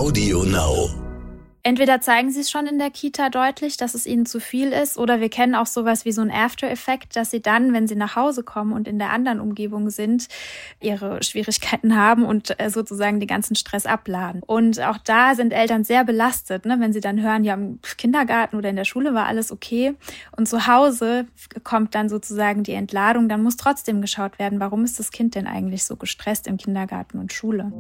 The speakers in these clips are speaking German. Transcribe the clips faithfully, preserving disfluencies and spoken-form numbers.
Audio Now. Entweder zeigen sie es schon in der Kita deutlich, dass es ihnen zu viel ist, oder wir kennen auch sowas wie so einen After-Effekt, dass sie dann, wenn sie nach Hause kommen und in der anderen Umgebung sind, ihre Schwierigkeiten haben und sozusagen den ganzen Stress abladen. Und auch da sind Eltern sehr belastet, ne? Wenn sie dann hören, ja, im Kindergarten oder in der Schule war alles okay und zu Hause kommt dann sozusagen die Entladung, dann muss trotzdem geschaut werden, warum ist das Kind denn eigentlich so gestresst im Kindergarten und Schule?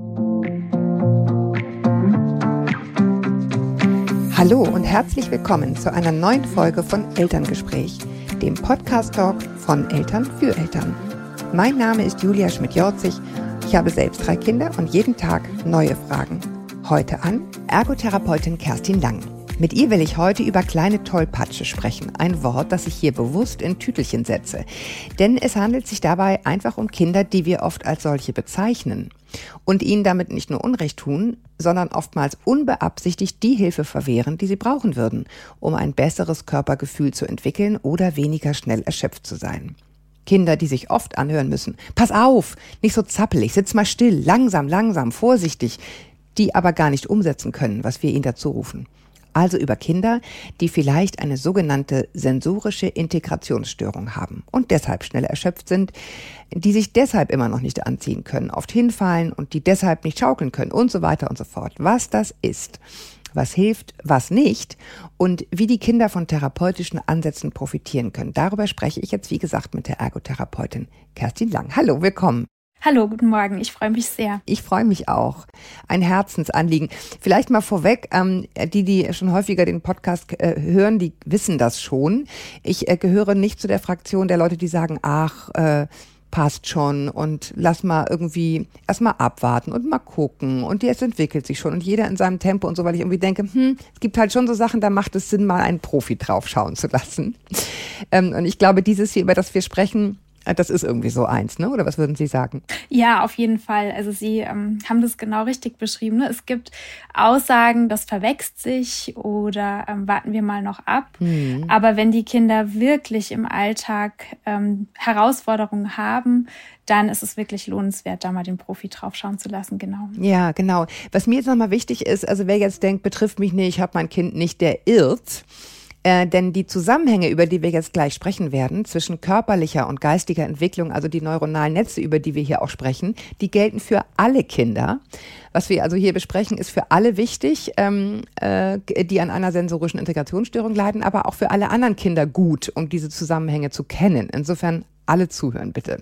Hallo und herzlich willkommen zu einer neuen Folge von Elterngespräch, dem Podcast-Talk von Eltern für Eltern. Mein Name ist Julia Schmidt-Jorzig, ich habe selbst drei Kinder und jeden Tag neue Fragen. Heute an Ergotherapeutin Kerstin Lang. Mit ihr will ich heute über kleine Tollpatsche sprechen, ein Wort, das ich hier bewusst in Tütelchen setze. Denn es handelt sich dabei einfach um Kinder, die wir oft als solche bezeichnen. Und ihnen damit nicht nur Unrecht tun, sondern oftmals unbeabsichtigt die Hilfe verwehren, die sie brauchen würden, um ein besseres Körpergefühl zu entwickeln oder weniger schnell erschöpft zu sein. Kinder, die sich oft anhören müssen, pass auf, nicht so zappelig, sitz mal still, langsam, langsam, vorsichtig, die aber gar nicht umsetzen können, was wir ihnen dazu rufen. Also über Kinder, die vielleicht eine sogenannte sensorische Integrationsstörung haben und deshalb schnell erschöpft sind, die sich deshalb immer noch nicht anziehen können, oft hinfallen und die deshalb nicht schaukeln können und so weiter und so fort. Was das ist, was hilft, was nicht und wie die Kinder von therapeutischen Ansätzen profitieren können. Darüber spreche ich jetzt, wie gesagt, mit der Ergotherapeutin Kerstin Lang. Hallo, willkommen. Hallo, guten Morgen. Ich freue mich sehr. Ich freue mich auch. Ein Herzensanliegen. Vielleicht mal vorweg, ähm, die, die schon häufiger den Podcast äh, hören, die wissen das schon. Ich äh, gehöre nicht zu der Fraktion der Leute, die sagen, ach, äh, passt schon und lass mal irgendwie erstmal abwarten und mal gucken und jetzt entwickelt sich schon und jeder in seinem Tempo und so, weil ich irgendwie denke, hm, es gibt halt schon so Sachen, da macht es Sinn, mal einen Profi drauf schauen zu lassen. Ähm, und ich glaube, dieses hier, über das wir sprechen, das ist irgendwie so eins, ne? Oder was würden Sie sagen? Ja, auf jeden Fall. Also Sie ähm, haben das genau richtig beschrieben. Ne? Es gibt Aussagen, das verwächst sich oder ähm, warten wir mal noch ab. Mhm. Aber wenn die Kinder wirklich im Alltag ähm, Herausforderungen haben, dann ist es wirklich lohnenswert, da mal den Profi draufschauen zu lassen, genau. Ja, genau. Was mir jetzt nochmal wichtig ist, also wer jetzt denkt, betrifft mich nicht, ich habe mein Kind nicht, der irrt. Äh, denn die Zusammenhänge, über die wir jetzt gleich sprechen werden, zwischen körperlicher und geistiger Entwicklung, also die neuronalen Netze, über die wir hier auch sprechen, die gelten für alle Kinder. Was wir also hier besprechen, ist für alle wichtig, ähm, äh, die an einer sensorischen Integrationsstörung leiden, aber auch für alle anderen Kinder gut, um diese Zusammenhänge zu kennen. Insofern alle zuhören, bitte.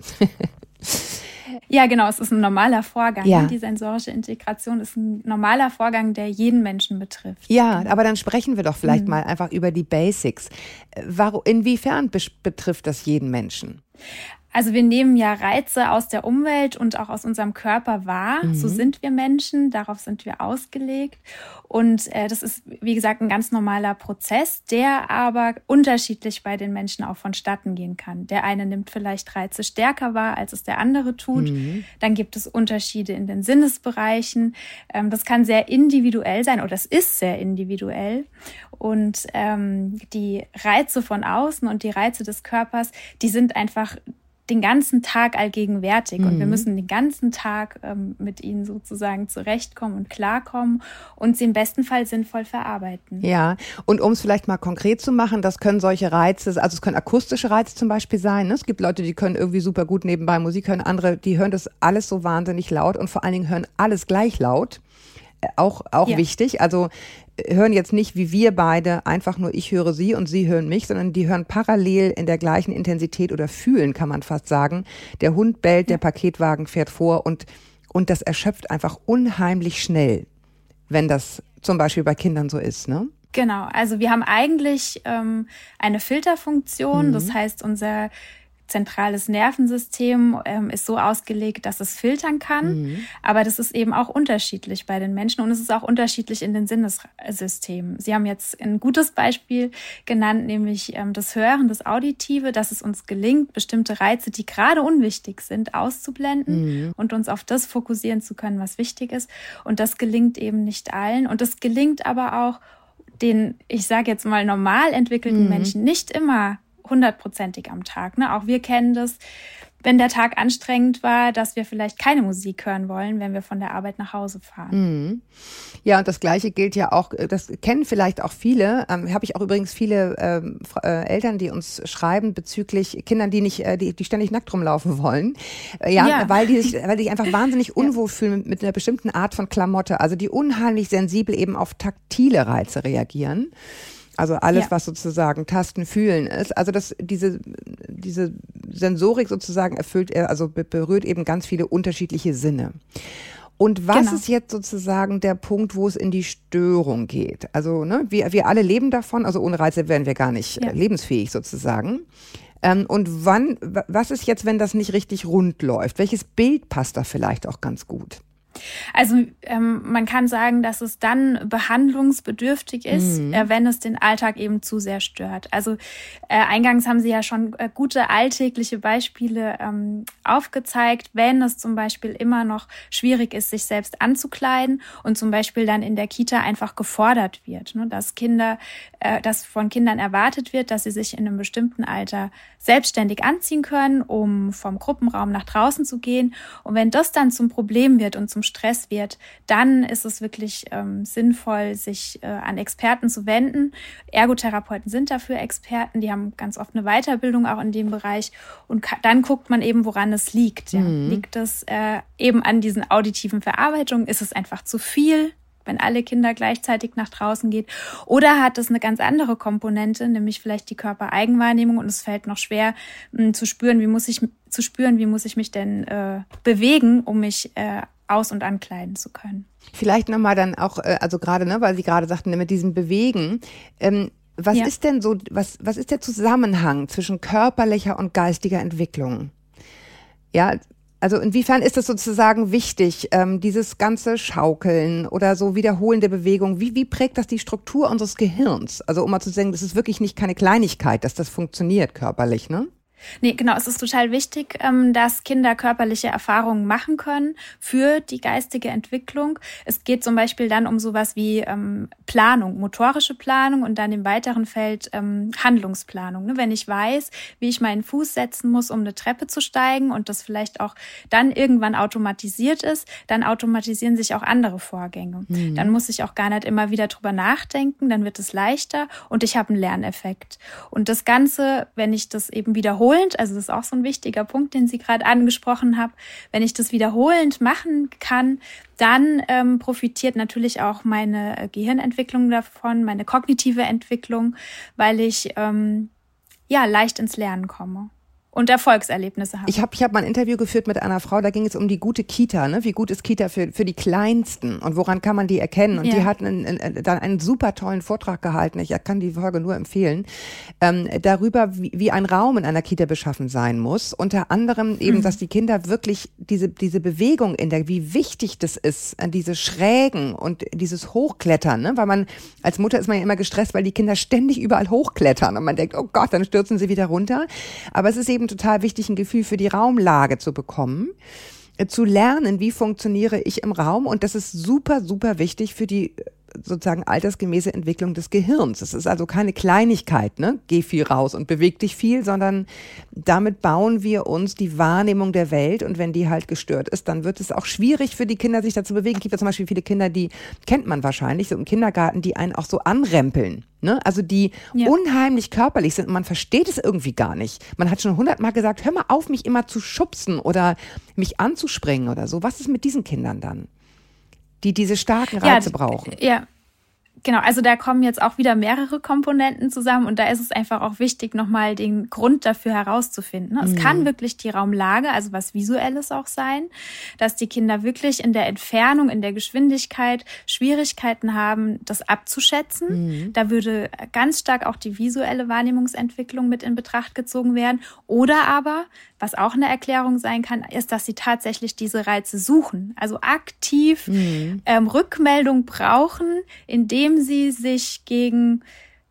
Ja, genau, es ist ein normaler Vorgang. Ja. Die sensorische Integration ist ein normaler Vorgang, der jeden Menschen betrifft. Ja, aber dann sprechen wir doch vielleicht mhm. mal einfach über die Basics. Warum, inwiefern betrifft das jeden Menschen? Also wir nehmen ja Reize aus der Umwelt und auch aus unserem Körper wahr. Mhm. So sind wir Menschen, darauf sind wir ausgelegt. Und äh, das ist, wie gesagt, ein ganz normaler Prozess, der aber unterschiedlich bei den Menschen auch vonstatten gehen kann. Der eine nimmt vielleicht Reize stärker wahr, als es der andere tut. Mhm. Dann gibt es Unterschiede in den Sinnesbereichen. Ähm, das kann sehr individuell sein oder es ist sehr individuell. Und ähm, die Reize von außen und die Reize des Körpers, die sind einfach den ganzen Tag allgegenwärtig mhm. und wir müssen den ganzen Tag ähm, mit ihnen sozusagen zurechtkommen und klarkommen und sie im besten Fall sinnvoll verarbeiten. Ja, und um es vielleicht mal konkret zu machen, das können solche Reize, also es können akustische Reize zum Beispiel sein. Ne? Es gibt Leute, die können irgendwie super gut nebenbei Musik hören, andere, die hören das alles so wahnsinnig laut und vor allen Dingen hören alles gleich laut. Auch, auch ja. wichtig, also hören jetzt nicht wie wir beide einfach nur ich höre sie und sie hören mich, sondern die hören parallel in der gleichen Intensität oder fühlen, kann man fast sagen. Der Hund bellt, der Paketwagen fährt vor und, und das erschöpft einfach unheimlich schnell, wenn das zum Beispiel bei Kindern so ist, ne? Genau, also wir haben eigentlich ähm, eine Filterfunktion, mhm. das heißt unser zentrales Nervensystem ähm, ist so ausgelegt, dass es filtern kann. Mhm. Aber das ist eben auch unterschiedlich bei den Menschen und es ist auch unterschiedlich in den Sinnessystemen. Sie haben jetzt ein gutes Beispiel genannt, nämlich ähm, das Hören, das Auditive, dass es uns gelingt, bestimmte Reize, die gerade unwichtig sind, auszublenden mhm. und uns auf das fokussieren zu können, was wichtig ist. Und das gelingt eben nicht allen. Und das gelingt aber auch den, ich sage jetzt mal, normal entwickelten mhm. Menschen nicht immer hundertprozentig am Tag. Ne? Auch wir kennen das, wenn der Tag anstrengend war, dass wir vielleicht keine Musik hören wollen, wenn wir von der Arbeit nach Hause fahren. Mhm. Ja, und das Gleiche gilt ja auch, das kennen vielleicht auch viele, ähm, habe ich auch übrigens viele ähm, äh, Eltern, die uns schreiben bezüglich Kindern, die nicht, äh, die, die ständig nackt rumlaufen wollen, äh, ja, ja, weil die sich, weil die sich einfach wahnsinnig unwohl fühlen mit, mit einer bestimmten Art von Klamotte, also die unheimlich sensibel eben auf taktile Reize reagieren. Also alles, ja. was sozusagen Tasten, Fühlen ist. Also das, diese, diese Sensorik sozusagen erfüllt, also berührt eben ganz viele unterschiedliche Sinne. Und was genau. ist jetzt sozusagen der Punkt, wo es in die Störung geht? Also ne, wir, wir alle leben davon, also ohne Reize wären wir gar nicht ja. lebensfähig sozusagen. Ähm, und wann, was ist jetzt, wenn das nicht richtig rund läuft? Welches Bild passt da vielleicht auch ganz gut? Also ähm, man kann sagen, dass es dann behandlungsbedürftig ist, mhm. äh, wenn es den Alltag eben zu sehr stört. Also äh, eingangs haben Sie ja schon äh, gute alltägliche Beispiele ähm, aufgezeigt, wenn es zum Beispiel immer noch schwierig ist, sich selbst anzukleiden und zum Beispiel dann in der Kita einfach gefordert wird, ne, dass Kinder, äh, dass von Kindern erwartet wird, dass sie sich in einem bestimmten Alter selbstständig anziehen können, um vom Gruppenraum nach draußen zu gehen. Und wenn das dann zum Problem wird und zum Stress wird, dann ist es wirklich ähm, sinnvoll, sich äh, an Experten zu wenden. Ergotherapeuten sind dafür Experten, die haben ganz oft eine Weiterbildung auch in dem Bereich und ka- dann guckt man eben, woran es liegt. Ja. Mhm. Liegt es äh, eben an diesen auditiven Verarbeitungen? Ist es einfach zu viel, wenn alle Kinder gleichzeitig nach draußen gehen? Oder hat es eine ganz andere Komponente, nämlich vielleicht die Körpereigenwahrnehmung und es fällt noch schwer mh, zu spüren, wie muss ich zu spüren, wie muss ich mich denn äh, bewegen, um mich äh, aus- und ankleiden zu können. Vielleicht nochmal dann auch, also gerade, ne, weil Sie gerade sagten, mit diesem Bewegen, ähm, was ja. ist denn so, was, was ist der Zusammenhang zwischen körperlicher und geistiger Entwicklung? Ja, also inwiefern ist das sozusagen wichtig, ähm, dieses ganze Schaukeln oder so wiederholende Bewegung, wie, wie prägt das die Struktur unseres Gehirns? Also um mal zu sagen, das ist wirklich nicht keine Kleinigkeit, dass das funktioniert körperlich, ne? Nee, genau, es ist total wichtig, dass Kinder körperliche Erfahrungen machen können für die geistige Entwicklung. Es geht zum Beispiel dann um sowas wie ähm, Planung, motorische Planung und dann im weiteren Feld ähm, Handlungsplanung. Ne? Wenn ich weiß, wie ich meinen Fuß setzen muss, um eine Treppe zu steigen und das vielleicht auch dann irgendwann automatisiert ist, dann automatisieren sich auch andere Vorgänge. Mhm. Dann muss ich auch gar nicht immer wieder drüber nachdenken, dann wird es leichter und ich habe einen Lerneffekt. Und das Ganze, wenn ich das eben wiederhole, also das ist auch so ein wichtiger Punkt, den Sie gerade angesprochen haben. Wenn ich das wiederholend machen kann, dann ähm, profitiert natürlich auch meine äh, Gehirnentwicklung davon, meine kognitive Entwicklung, weil ich ähm, ja leicht insLernen komme. Und Erfolgserlebnisse haben. Ich habe ich hab mal ein Interview geführt mit einer Frau, da ging es um die gute Kita, ne? Wie gut ist Kita für für die Kleinsten und woran kann man die erkennen? Und ja. die hat einen, einen, dann einen super tollen Vortrag gehalten, ich kann die Folge nur empfehlen, ähm, darüber, wie, wie ein Raum in einer Kita beschaffen sein muss. Unter anderem eben, mhm. dass die Kinder wirklich diese diese Bewegung in der, wie wichtig das ist, diese Schrägen und dieses Hochklettern, ne? Weil man, als Mutter ist man ja immer gestresst, weil die Kinder ständig überall hochklettern und man denkt, oh Gott, dann stürzen sie wieder runter. Aber es ist eben total wichtig, ein Gefühl für die Raumlage zu bekommen, zu lernen, wie funktioniere ich im Raum, und das ist super, super wichtig für die sozusagen altersgemäße Entwicklung des Gehirns. Es ist also keine Kleinigkeit, ne? Geh viel raus und beweg dich viel, sondern damit bauen wir uns die Wahrnehmung der Welt, und wenn die halt gestört ist, dann wird es auch schwierig für die Kinder, sich da zu bewegen. Es gibt ja zum Beispiel viele Kinder, die kennt man wahrscheinlich, so im Kindergarten, die einen auch so anrempeln, ne? Also die ja. unheimlich körperlich sind und man versteht es irgendwie gar nicht. Man hat schon hundertmal gesagt, hör mal auf, mich immer zu schubsen oder mich anzuspringen oder so. Was ist mit diesen Kindern dann, die diese starken Reize ja, brauchen? Ja, genau. Also da kommen jetzt auch wieder mehrere Komponenten zusammen und da ist es einfach auch wichtig, nochmal den Grund dafür herauszufinden. Es mhm. kann wirklich die Raumlage, also was Visuelles auch sein, dass die Kinder wirklich in der Entfernung, in der Geschwindigkeit Schwierigkeiten haben, das abzuschätzen. Mhm. Da würde ganz stark auch die visuelle Wahrnehmungsentwicklung mit in Betracht gezogen werden. Oder aber, was auch eine Erklärung sein kann, ist, dass sie tatsächlich diese Reize suchen, also aktiv mhm. ähm, Rückmeldung brauchen, indem sie sich gegen, ja,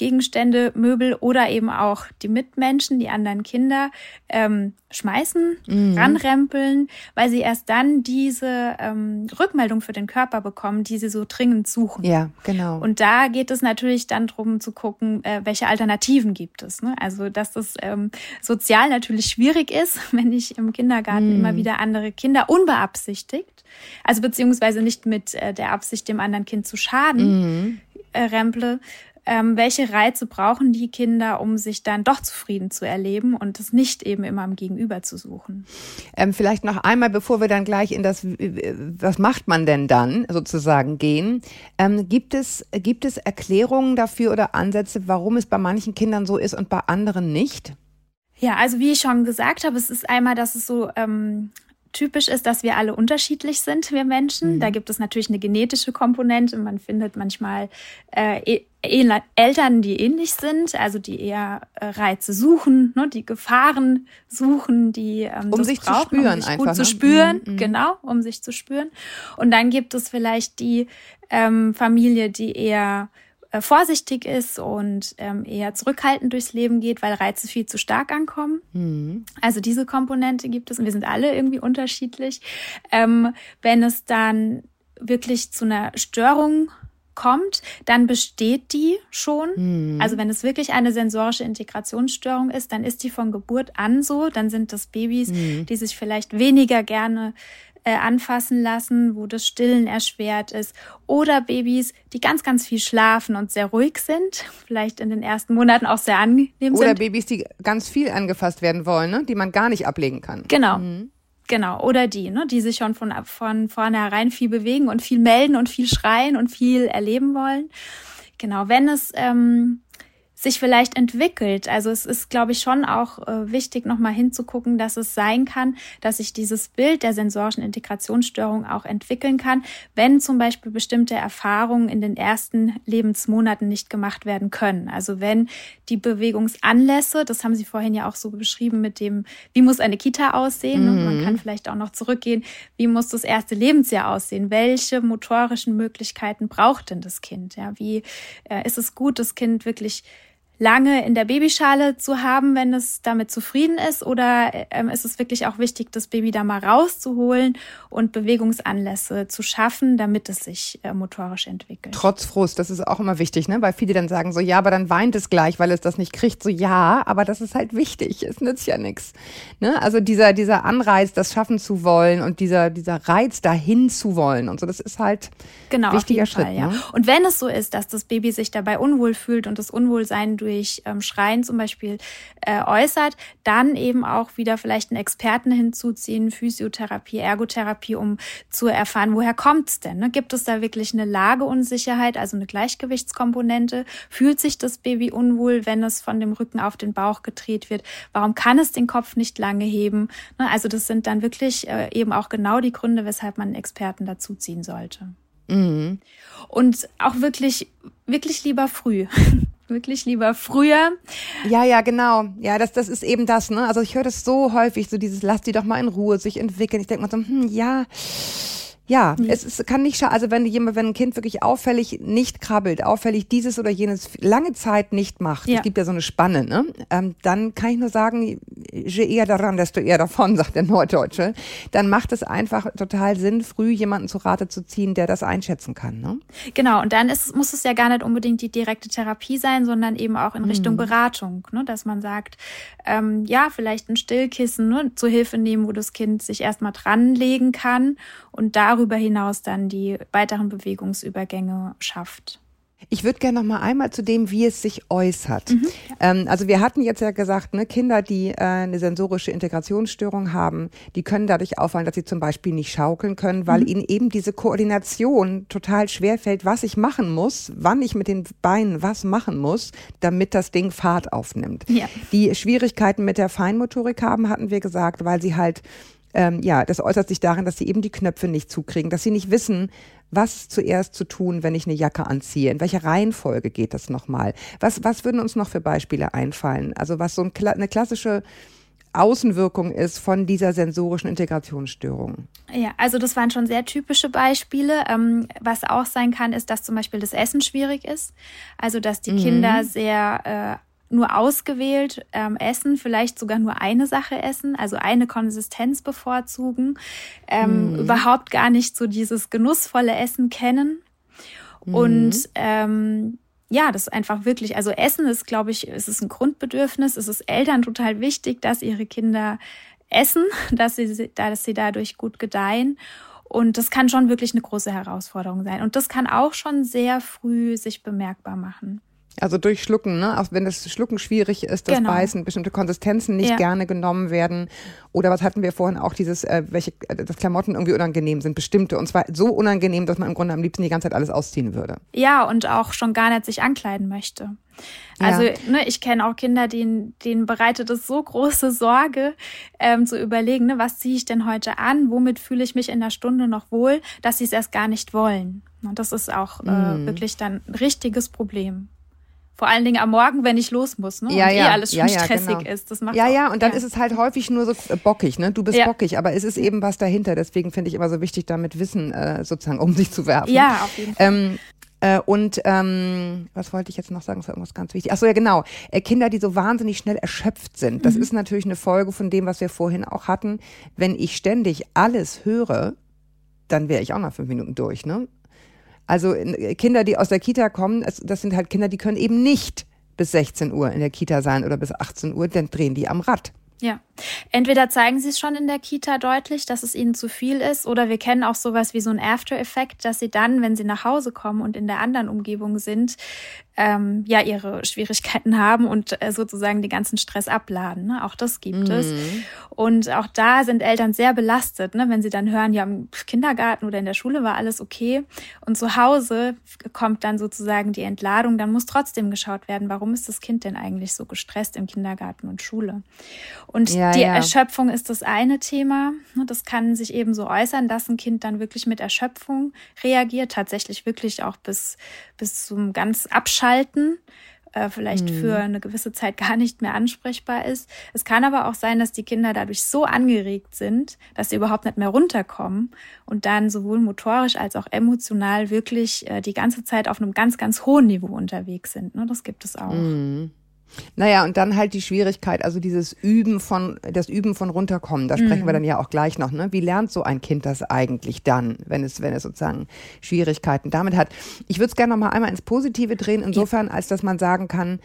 Gegenstände, Möbel oder eben auch die Mitmenschen, die anderen Kinder ähm, schmeißen, mhm. ranrempeln, weil sie erst dann diese ähm, Rückmeldung für den Körper bekommen, die sie so dringend suchen. Ja, genau. Und da geht es natürlich dann darum zu gucken, äh, welche Alternativen gibt es. Ne? Also dass das ähm, sozial natürlich schwierig ist, wenn ich im Kindergarten mhm. immer wieder andere Kinder unbeabsichtigt, also beziehungsweise nicht mit äh, der Absicht, dem anderen Kind zu schaden, mhm. äh, remple. Ähm, welche Reize brauchen die Kinder, um sich dann doch zufrieden zu erleben und es nicht eben immer am Gegenüber zu suchen? Ähm, vielleicht noch einmal, bevor wir dann gleich in das, was macht man denn dann sozusagen gehen, ähm, gibt es, gibt es Erklärungen dafür oder Ansätze, warum es bei manchen Kindern so ist und bei anderen nicht? Ja, also wie ich schon gesagt habe, es ist einmal, dass es so ähm, typisch ist, dass wir alle unterschiedlich sind, wir Menschen. Mhm. Da gibt es natürlich eine genetische Komponente. Man findet manchmal äh, Eltern, die ähnlich sind, also die eher äh, Reize suchen, ne, die Gefahren suchen, die ähm, um das sich brauchen, zu spüren, um sich einfach, gut ne? zu spüren, mhm. genau, um sich zu spüren. Und dann gibt es vielleicht die ähm, Familie, die eher äh, vorsichtig ist und ähm, eher zurückhaltend durchs Leben geht, weil Reize viel zu stark ankommen. Mhm. Also diese Komponente gibt es und wir sind alle irgendwie unterschiedlich. Ähm, wenn es dann wirklich zu einer Störung kommt, dann besteht die schon. Mhm. Also wenn es wirklich eine sensorische Integrationsstörung ist, dann ist die von Geburt an so. Dann sind das Babys, mhm. die sich vielleicht weniger gerne äh, anfassen lassen, wo das Stillen erschwert ist. Oder Babys, die ganz, ganz viel schlafen und sehr ruhig sind, vielleicht in den ersten Monaten auch sehr angenehm sind. Oder Babys, die ganz viel angefasst werden wollen, ne? Die man gar nicht ablegen kann. Genau. Mhm. Genau, oder die, ne, die sich schon von, von vornherein viel bewegen und viel melden und viel schreien und viel erleben wollen. Genau, wenn es ähm, sich vielleicht entwickelt, also es ist, glaube ich, schon auch äh, wichtig, nochmal hinzugucken, dass es sein kann, dass sich dieses Bild der sensorischen Integrationsstörung auch entwickeln kann, wenn zum Beispiel bestimmte Erfahrungen in den ersten Lebensmonaten nicht gemacht werden können. Also wenn die Bewegungsanlässe, das haben Sie vorhin ja auch so beschrieben mit dem, wie muss eine Kita aussehen? Mhm. Man kann vielleicht auch noch zurückgehen, wie muss das erste Lebensjahr aussehen? Welche motorischen Möglichkeiten braucht denn das Kind? Ja, wie äh, ist es gut, das Kind wirklich lange in der Babyschale zu haben, wenn es damit zufrieden ist? Oder ähm, ist es wirklich auch wichtig, das Baby da mal rauszuholen und Bewegungsanlässe zu schaffen, damit es sich äh, motorisch entwickelt? Trotz Frust, das ist auch immer wichtig, ne? Weil viele dann sagen so, ja, aber dann weint es gleich, weil es das nicht kriegt. So, ja, aber das ist halt wichtig. Es nützt ja nichts. Ne? Also dieser, dieser Anreiz, das schaffen zu wollen und dieser, dieser Reiz, dahin zu wollen und so, das ist halt genau, ein wichtiger auf jeden Schritt. Fall, ja. Ne? Und wenn es so ist, dass das Baby sich dabei unwohl fühlt und das Unwohlsein durch ähm, Schreien zum Beispiel äh, äußert, dann eben auch wieder vielleicht einen Experten hinzuziehen, Physiotherapie, Ergotherapie, um zu erfahren, woher kommt's denn? Ne? Gibt es da wirklich eine Lageunsicherheit, also eine Gleichgewichtskomponente? Fühlt sich das Baby unwohl, wenn es von dem Rücken auf den Bauch gedreht wird? Warum kann es den Kopf nicht lange heben? Ne? Also das sind dann wirklich äh, eben auch genau die Gründe, weshalb man einen Experten dazuziehen sollte. Mhm. Und auch wirklich, wirklich lieber früh. Wirklich lieber früher. Ja, ja, genau. Ja, das, das ist eben das, ne? Also ich höre das so häufig, so dieses, lass die doch mal in Ruhe sich entwickeln. Ich denke mal so, hm, ja, ja, ja. es ist, kann nicht schaden. Also wenn jemand, wenn ein Kind wirklich auffällig nicht krabbelt, auffällig dieses oder jenes lange Zeit nicht macht, ja. Es gibt ja so eine Spanne, ne? Ähm, dann kann ich nur sagen, je eher daran, desto eher davon, sagt der Norddeutsche. Dann macht es einfach total Sinn, früh jemanden zu Rate zu ziehen, der das einschätzen kann, ne? Genau, und dann ist, muss es ja gar nicht unbedingt die direkte Therapie sein, sondern eben auch in Richtung mhm. Beratung, ne? Dass man sagt, ähm, ja, vielleicht ein Stillkissen, ne, zur Hilfe nehmen, wo das Kind sich erstmal dranlegen kann und darüber hinaus dann die weiteren Bewegungsübergänge schafft. Ich würde gerne noch mal einmal zu dem, wie es sich äußert. Mhm, ja. ähm, also wir hatten jetzt ja gesagt, ne, Kinder, die äh, eine sensorische Integrationsstörung haben, die können dadurch auffallen, dass sie zum Beispiel nicht schaukeln können, weil mhm. ihnen eben diese Koordination total schwerfällt, was ich machen muss, wann ich mit den Beinen was machen muss, damit das Ding Fahrt aufnimmt. Ja. Die Schwierigkeiten mit der Feinmotorik haben, hatten wir gesagt, weil sie halt Ähm, ja, das äußert sich darin, dass sie eben die Knöpfe nicht zukriegen, dass sie nicht wissen, was zuerst zu tun, wenn ich eine Jacke anziehe. In welcher Reihenfolge geht das nochmal? Was, was würden uns noch für Beispiele einfallen? Also was so ein, eine klassische Außenwirkung ist von dieser sensorischen Integrationsstörung? Ja, also das waren schon sehr typische Beispiele. Ähm, was auch sein kann, ist, dass zum Beispiel das Essen schwierig ist. Also dass die mhm. Kinder sehr äh, nur ausgewählt ähm, essen, vielleicht sogar nur eine Sache essen, also eine Konsistenz bevorzugen, ähm, mhm. überhaupt gar nicht so dieses genussvolle Essen kennen. Mhm. Und ähm, ja, das ist einfach wirklich, also Essen ist, glaube ich, es ist ein Grundbedürfnis. Es ist Eltern total wichtig, dass ihre Kinder essen, dass sie, dass sie dadurch gut gedeihen. Und das kann schon wirklich eine große Herausforderung sein. Und das kann auch schon sehr früh sich bemerkbar machen. Also durch Schlucken, ne? Auch wenn das Schlucken schwierig ist, das genau. Beißen, bestimmte Konsistenzen nicht ja. gerne genommen werden. Oder was hatten wir vorhin auch, dieses, äh, welche, äh, dass Klamotten irgendwie unangenehm sind, bestimmte. Und zwar so unangenehm, dass man im Grunde am liebsten die ganze Zeit alles ausziehen würde. Ja, und auch schon gar nicht sich ankleiden möchte. Also ja. ne, ich kenne auch Kinder, denen, denen bereitet es so große Sorge, ähm, zu überlegen, ne, was ziehe ich denn heute an, womit fühle ich mich in der Stunde noch wohl, dass sie es erst gar nicht wollen. Und das ist auch äh, mhm. wirklich dann ein richtiges Problem. Vor allen Dingen am Morgen, wenn ich los muss, ne? Ja, und ja. eh alles schon ja, ja, stressig genau. ist. Das macht ja, auch, ja, und dann ja. ist es halt häufig nur so bockig, ne? Du bist ja. bockig, aber es ist eben was dahinter. Deswegen finde ich immer so wichtig, damit Wissen äh, sozusagen um sich zu werfen. Ja, auf jeden Fall. Ähm, äh, und ähm, was wollte ich jetzt noch sagen? Das war irgendwas ganz wichtig. Ach so, ja genau. Äh, Kinder, die so wahnsinnig schnell erschöpft sind. Das mhm. ist natürlich eine Folge von dem, was wir vorhin auch hatten. Wenn ich ständig alles höre, dann wäre ich auch nach fünf Minuten durch, ne? Also Kinder, die aus der Kita kommen, das sind halt Kinder, die können eben nicht bis sechzehn Uhr in der Kita sein oder bis achtzehn Uhr, dann drehen die am Rad. Ja, entweder zeigen sie es schon in der Kita deutlich, dass es ihnen zu viel ist, oder wir kennen auch sowas wie so einen After-Effekt, dass sie dann, wenn sie nach Hause kommen und in der anderen Umgebung sind, ähm, ja ihre Schwierigkeiten haben und äh, sozusagen den ganzen Stress abladen. Ne? Auch das gibt mhm. es. Und auch da sind Eltern sehr belastet, ne? Wenn sie dann hören, ja, im Kindergarten oder in der Schule war alles okay und zu Hause kommt dann sozusagen die Entladung, dann muss trotzdem geschaut werden, warum ist das Kind denn eigentlich so gestresst im Kindergarten und Schule? Und ja, die ja. Erschöpfung ist das eine Thema. Das kann sich eben so äußern, dass ein Kind dann wirklich mit Erschöpfung reagiert, tatsächlich wirklich auch bis, bis zum ganz Abschalten, äh, vielleicht mhm. für eine gewisse Zeit gar nicht mehr ansprechbar ist. Es kann aber auch sein, dass die Kinder dadurch so angeregt sind, dass sie überhaupt nicht mehr runterkommen und dann sowohl motorisch als auch emotional wirklich äh, die ganze Zeit auf einem ganz, ganz hohen Niveau unterwegs sind. Ne? Das gibt es auch. Mhm. Naja, und dann halt die Schwierigkeit, also dieses Üben von, das Üben von runterkommen, da sprechen mhm. wir dann ja auch gleich noch, ne? Wie lernt so ein Kind das eigentlich dann, wenn es, wenn es sozusagen Schwierigkeiten damit hat? Ich würde es gerne noch mal einmal ins Positive drehen, insofern, als dass man sagen kann,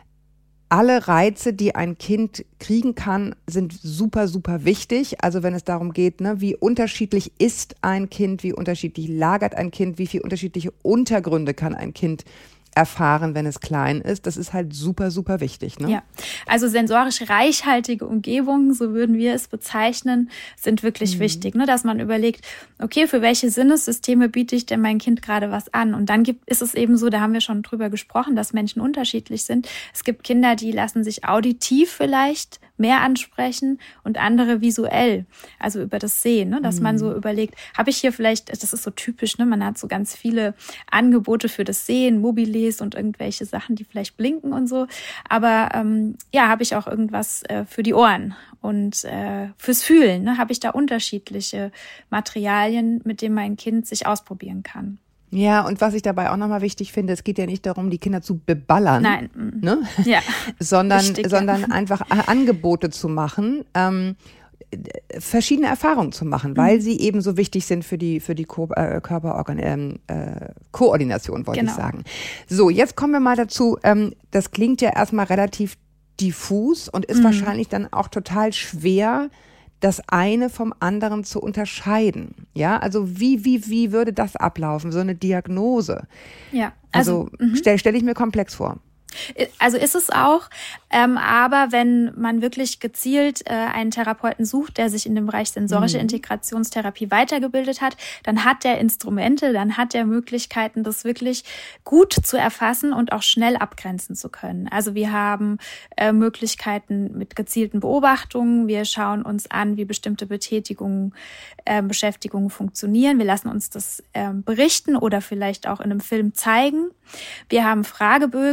alle Reize, die ein Kind kriegen kann, sind super, super wichtig. Also wenn es darum geht, ne, wie unterschiedlich ist ein Kind, wie unterschiedlich lagert ein Kind, wie viele unterschiedliche Untergründe kann ein Kind erfahren, wenn es klein ist. Das ist halt super, super wichtig. Ne? Ja, also sensorisch reichhaltige Umgebungen, so würden wir es bezeichnen, sind wirklich mhm. wichtig, ne? Dass man überlegt, okay, für welche Sinnessysteme biete ich denn mein Kind gerade was an? Und dann gibt, ist es eben so, da haben wir schon drüber gesprochen, dass Menschen unterschiedlich sind. Es gibt Kinder, die lassen sich auditiv vielleicht mehr ansprechen und andere visuell, also über das Sehen, ne? Dass mhm. man so überlegt, habe ich hier vielleicht, das ist so typisch, ne? Man hat so ganz viele Angebote für das Sehen, Mobiles und irgendwelche Sachen, die vielleicht blinken und so, aber ähm, ja, habe ich auch irgendwas äh, für die Ohren und äh, fürs Fühlen, ne? Habe ich da unterschiedliche Materialien, mit denen mein Kind sich ausprobieren kann. Ja, und was ich dabei auch nochmal wichtig finde, es geht ja nicht darum, die Kinder zu beballern, Nein. ne? Ja. sondern, Richtig, sondern ja. einfach Angebote zu machen, ähm, verschiedene Erfahrungen zu machen, weil mhm. sie eben so wichtig sind für die für die Ko- äh, Körperorgan ähm, äh, Koordination, wollte genau. ich sagen. So, jetzt kommen wir mal dazu, ähm, das klingt ja erstmal relativ diffus und ist mhm. wahrscheinlich dann auch total schwer, das eine vom anderen zu unterscheiden. Ja, also wie, wie, wie würde das ablaufen, so eine Diagnose? Ja, also, also mhm. stelle stell ich mir komplex vor. Also ist es auch, ähm, aber wenn man wirklich gezielt äh, einen Therapeuten sucht, der sich in dem Bereich sensorische mhm. Integrationstherapie weitergebildet hat, dann hat der Instrumente, dann hat der Möglichkeiten, das wirklich gut zu erfassen und auch schnell abgrenzen zu können. Also wir haben äh, Möglichkeiten mit gezielten Beobachtungen, wir schauen uns an, wie bestimmte Betätigungen, äh, Beschäftigungen funktionieren, wir lassen uns das äh, berichten oder vielleicht auch in einem Film zeigen. Wir haben Fragebögen, mit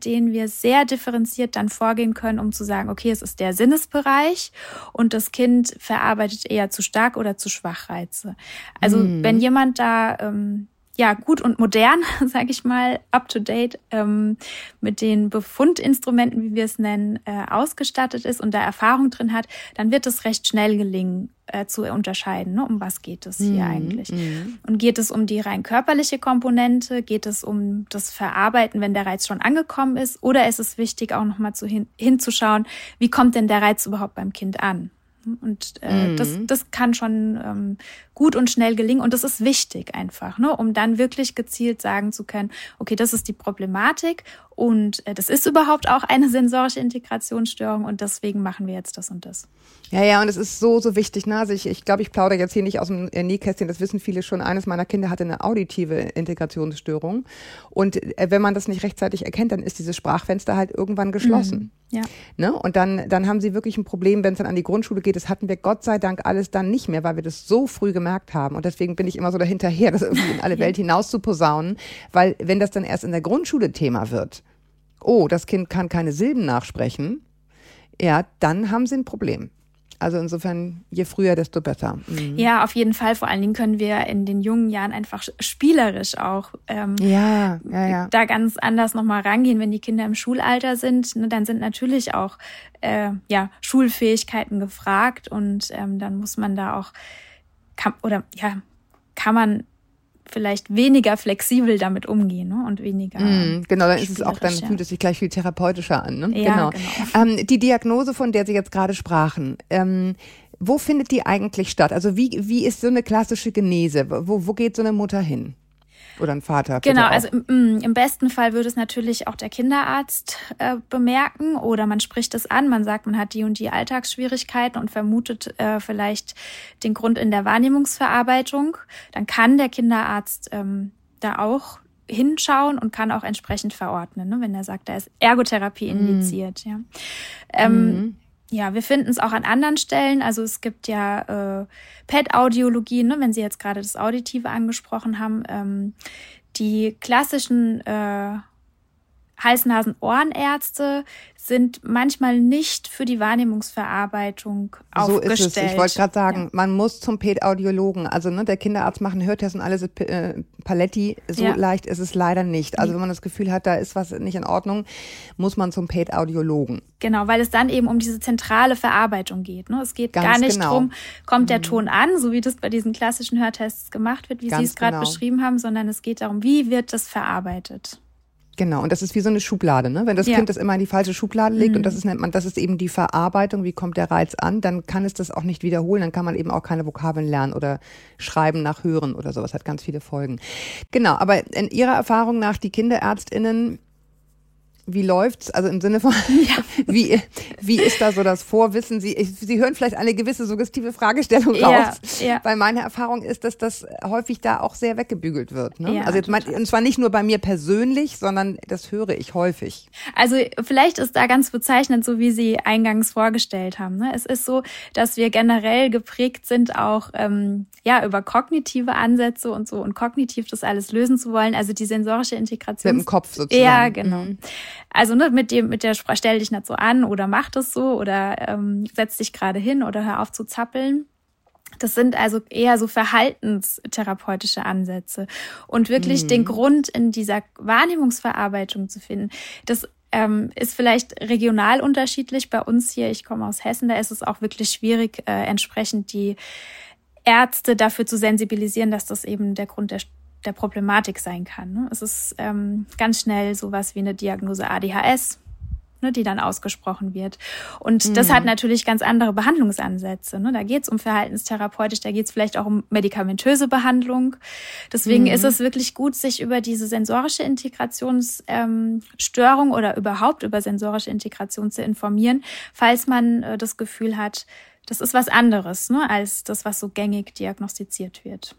mit denen wir sehr differenziert dann vorgehen können, um zu sagen, okay, es ist der Sinnesbereich und das Kind verarbeitet eher zu stark oder zu schwach Reize. Also mhm. wenn jemand da ähm, ja gut und modern, sage ich mal, up-to-date ähm, mit den Befundinstrumenten, wie wir es nennen, äh, ausgestattet ist und da Erfahrung drin hat, dann wird es recht schnell gelingen, äh, zu unterscheiden, ne? Um was geht es hier mhm. eigentlich. Mhm. Und geht es um die rein körperliche Komponente, geht es um das Verarbeiten, wenn der Reiz schon angekommen ist, oder ist es wichtig, auch nochmal zu hin, hinzuschauen, wie kommt denn der Reiz überhaupt beim Kind an? Und äh, mhm. das, das kann schon ähm, gut und schnell gelingen und das ist wichtig einfach, ne, um dann wirklich gezielt sagen zu können, okay, das ist die Problematik und äh, das ist überhaupt auch eine sensorische Integrationsstörung und deswegen machen wir jetzt das und das. Ja, ja, und es ist so, so wichtig. Ne? Also ich, ich glaube, ich plaudere jetzt hier nicht aus dem Nähkästchen, das wissen viele schon. Eines meiner Kinder hatte eine auditive Integrationsstörung und äh, wenn man das nicht rechtzeitig erkennt, dann ist dieses Sprachfenster halt irgendwann geschlossen. Mhm. Ja. Ne? Und dann, dann haben sie wirklich ein Problem, wenn es dann an die Grundschule geht. Das hatten wir Gott sei Dank alles dann nicht mehr, weil wir das so früh gemerkt haben. Und deswegen bin ich immer so dahinterher, das irgendwie in alle Welt hinaus zu posaunen. Weil wenn das dann erst in der Grundschule Thema wird, oh, das Kind kann keine Silben nachsprechen, ja, dann haben sie ein Problem. Also insofern, je früher, desto besser. Mhm. Ja, auf jeden Fall. Vor allen Dingen können wir in den jungen Jahren einfach spielerisch auch ähm, ja, ja, ja. da ganz anders nochmal rangehen. Wenn die Kinder im Schulalter sind, ne, dann sind natürlich auch äh, ja Schulfähigkeiten gefragt und ähm, dann muss man da auch, kann, oder ja, kann man vielleicht weniger flexibel damit umgehen, ne? Und weniger. Mm, genau, dann ist es auch, dann fühlt es sich gleich viel therapeutischer an. Ne? Ja, genau. genau. Ähm, die Diagnose, von der Sie jetzt gerade sprachen, ähm, wo findet die eigentlich statt? Also wie wie ist so eine klassische Genese? Wo wo geht so eine Mutter hin? Oder ein Vater? Genau, also im, im besten Fall würde es natürlich auch der Kinderarzt äh, bemerken oder man spricht es an, man sagt, man hat die und die Alltagsschwierigkeiten und vermutet äh, vielleicht den Grund in der Wahrnehmungsverarbeitung. Dann kann der Kinderarzt ähm, da auch hinschauen und kann auch entsprechend verordnen, ne, wenn er sagt, da ist Ergotherapie indiziert. Mhm. Ja. Ähm, mhm. Ja, wir finden es auch an anderen Stellen. Also es gibt ja äh, P E T-Audiologie, ne, wenn Sie jetzt gerade das Auditive angesprochen haben. Ähm, die klassischen äh, Hals-Nasen-Ohrenärzte sind manchmal nicht für die Wahrnehmungsverarbeitung aufgestellt. So ist es. Ich wollte gerade sagen, ja. Man muss zum P E T-Audiologen. Also ne, der Kinderarzt macht einen Hörtest und alles ist äh, Paletti. So ja. leicht ist es leider nicht. Also wenn man das Gefühl hat, da ist was nicht in Ordnung, muss man zum P E T-Audiologen. Genau, weil es dann eben um diese zentrale Verarbeitung geht. Ne? Es geht Ganz gar nicht genau. drum, kommt der mhm. Ton an, so wie das bei diesen klassischen Hörtests gemacht wird, wie Ganz Sie es gerade genau. beschrieben haben, sondern es geht darum, wie wird das verarbeitet. Genau, und das ist wie so eine Schublade, ne? Wenn das ja. Kind das immer in die falsche Schublade legt, mhm. und das ist, nennt man, das ist eben die Verarbeitung, wie kommt der Reiz an, dann kann es das auch nicht wiederholen, dann kann man eben auch keine Vokabeln lernen oder schreiben nach Hören oder sowas, hat ganz viele Folgen. Genau, aber in Ihrer Erfahrung nach, die KinderärztInnen, wie läuft's? Also im Sinne von, ja. wie, wie ist da so das Vorwissen? Sie, Sie hören vielleicht eine gewisse suggestive Fragestellung raus. Ja, ja. Weil meine Erfahrung ist, dass das häufig da auch sehr weggebügelt wird. Ne? Ja, also jetzt mein, und zwar nicht nur bei mir persönlich, sondern das höre ich häufig. Also vielleicht ist da ganz bezeichnend, so wie Sie eingangs vorgestellt haben. Ne? Es ist so, dass wir generell geprägt sind, auch ähm, ja über kognitive Ansätze und so und kognitiv das alles lösen zu wollen. Also die sensorische Integration. Mit dem Kopf sozusagen. Ja, genau. Mhm. Also ne, mit dem, mit der stell dich nicht so an oder mach das so oder ähm, setz dich gerade hin oder hör auf zu zappeln. Das sind also eher so verhaltenstherapeutische Ansätze. Und wirklich mhm. den Grund in dieser Wahrnehmungsverarbeitung zu finden, das ähm, ist vielleicht regional unterschiedlich. Bei uns hier, ich komme aus Hessen, da ist es auch wirklich schwierig, äh, entsprechend die Ärzte dafür zu sensibilisieren, dass das eben der Grund der der Problematik sein kann. Ne? Es ist ähm, ganz schnell sowas wie eine Diagnose A D H S, ne, die dann ausgesprochen wird. Und mhm. das hat natürlich ganz andere Behandlungsansätze. Ne? Da geht es um verhaltenstherapeutisch, da geht es vielleicht auch um medikamentöse Behandlung. Deswegen mhm. ist es wirklich gut, sich über diese sensorische Integrationsstörung ähm, oder überhaupt über sensorische Integration zu informieren, falls man äh, das Gefühl hat, das ist was anderes, ne, als das, was so gängig diagnostiziert wird.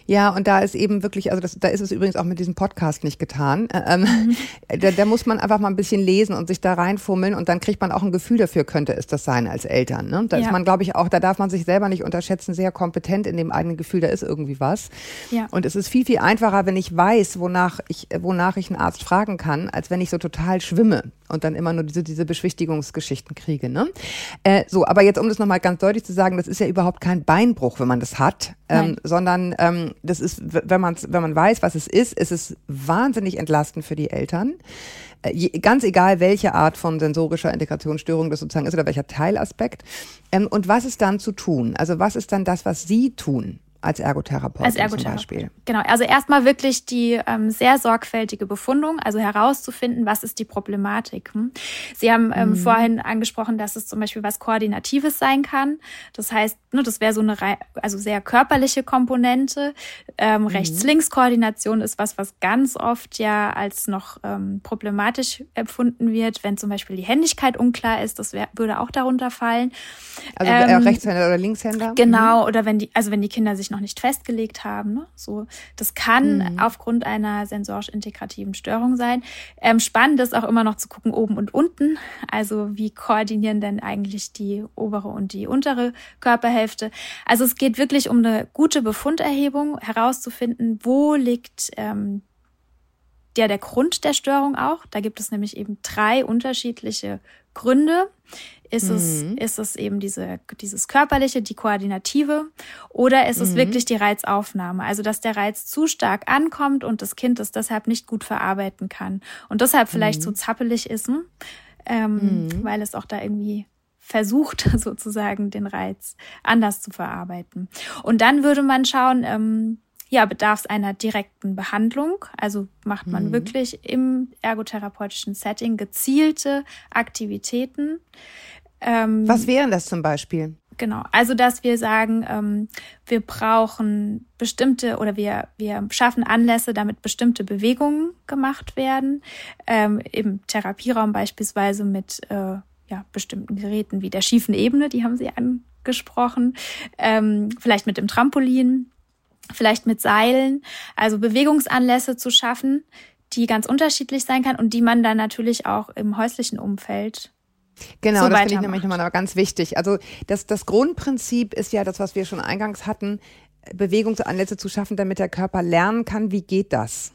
Ja, und da ist eben wirklich, also das, da ist es übrigens auch mit diesem Podcast nicht getan. Ähm, mhm. da, da muss man einfach mal ein bisschen lesen und sich da reinfummeln und dann kriegt man auch ein Gefühl dafür, könnte es das sein als Eltern. Ne? Da ja. ist man, glaube ich, auch, da darf man sich selber nicht unterschätzen, sehr kompetent in dem eigenen Gefühl, da ist irgendwie was. Ja. Und es ist viel, viel einfacher, wenn ich weiß, wonach ich, wonach ich einen Arzt fragen kann, als wenn ich so total schwimme und dann immer nur diese, diese Beschwichtigungsgeschichten kriege. Ne? Äh, so, aber jetzt, um das nochmal ganz deutlich zu sagen, das ist ja überhaupt kein Beinbruch, wenn man das hat, ähm, sondern ähm, das ist, wenn man wenn man weiß, was es ist, ist es wahnsinnig entlastend für die Eltern. Äh, je, ganz egal, welche Art von sensorischer Integrationsstörung das sozusagen ist oder welcher Teilaspekt. Ähm, und was ist dann zu tun? Also was ist dann das, was Sie tun? Als Ergotherapeutin Als Ergotherapeut. zum Beispiel. Genau, also erstmal wirklich die ähm, sehr sorgfältige Befundung, also herauszufinden, was ist die Problematik. Hm? Sie haben ähm, mhm. vorhin angesprochen, dass es zum Beispiel was Koordinatives sein kann. Das heißt, ne, das wäre so eine also sehr körperliche Komponente. Ähm, mhm. Rechts-Links-Koordination ist was, was ganz oft ja als noch ähm, problematisch empfunden wird, wenn zum Beispiel die Händigkeit unklar ist. Das wär, würde auch darunter fallen. Also ähm, Rechtshänder oder Linkshänder? Genau, mhm. oder wenn die, also wenn die Kinder sich noch nicht festgelegt haben. Ne? So, das kann mhm. aufgrund einer sensorisch-integrativen Störung sein. Ähm, spannend ist auch immer noch zu gucken, oben und unten. Also wie koordinieren denn eigentlich die obere und die untere Körperhälfte? Also es geht wirklich um eine gute Befunderhebung, herauszufinden, wo liegt ähm, der, der Grund der Störung auch. Da gibt es nämlich eben drei unterschiedliche Gründe. Ist es, mhm. ist es eben diese, dieses körperliche, die koordinative, oder ist es mhm. wirklich die Reizaufnahme? Also, dass der Reiz zu stark ankommt und das Kind es deshalb nicht gut verarbeiten kann und deshalb vielleicht mhm. so zappelig ist, ne? ähm, mhm. weil es auch da irgendwie versucht, sozusagen den Reiz anders zu verarbeiten. Und dann würde man schauen, ähm, ja, bedarf es einer direkten Behandlung? Also macht man mhm. wirklich im ergotherapeutischen Setting gezielte Aktivitäten? Ähm, Was wären das zum Beispiel? Genau, also dass wir sagen, ähm, wir brauchen bestimmte oder wir wir schaffen Anlässe, damit bestimmte Bewegungen gemacht werden. Ähm, im Therapieraum beispielsweise mit äh, ja, bestimmten Geräten wie der schiefen Ebene, die haben Sie angesprochen, ähm, vielleicht mit dem Trampolin, vielleicht mit Seilen, also Bewegungsanlässe zu schaffen, die ganz unterschiedlich sein kann und die man dann natürlich auch im häuslichen Umfeld Genau, so das finde ich nämlich nochmal ganz wichtig. Also das, das Grundprinzip ist ja das, was wir schon eingangs hatten, Bewegungsanlässe zu schaffen, damit der Körper lernen kann, wie geht das?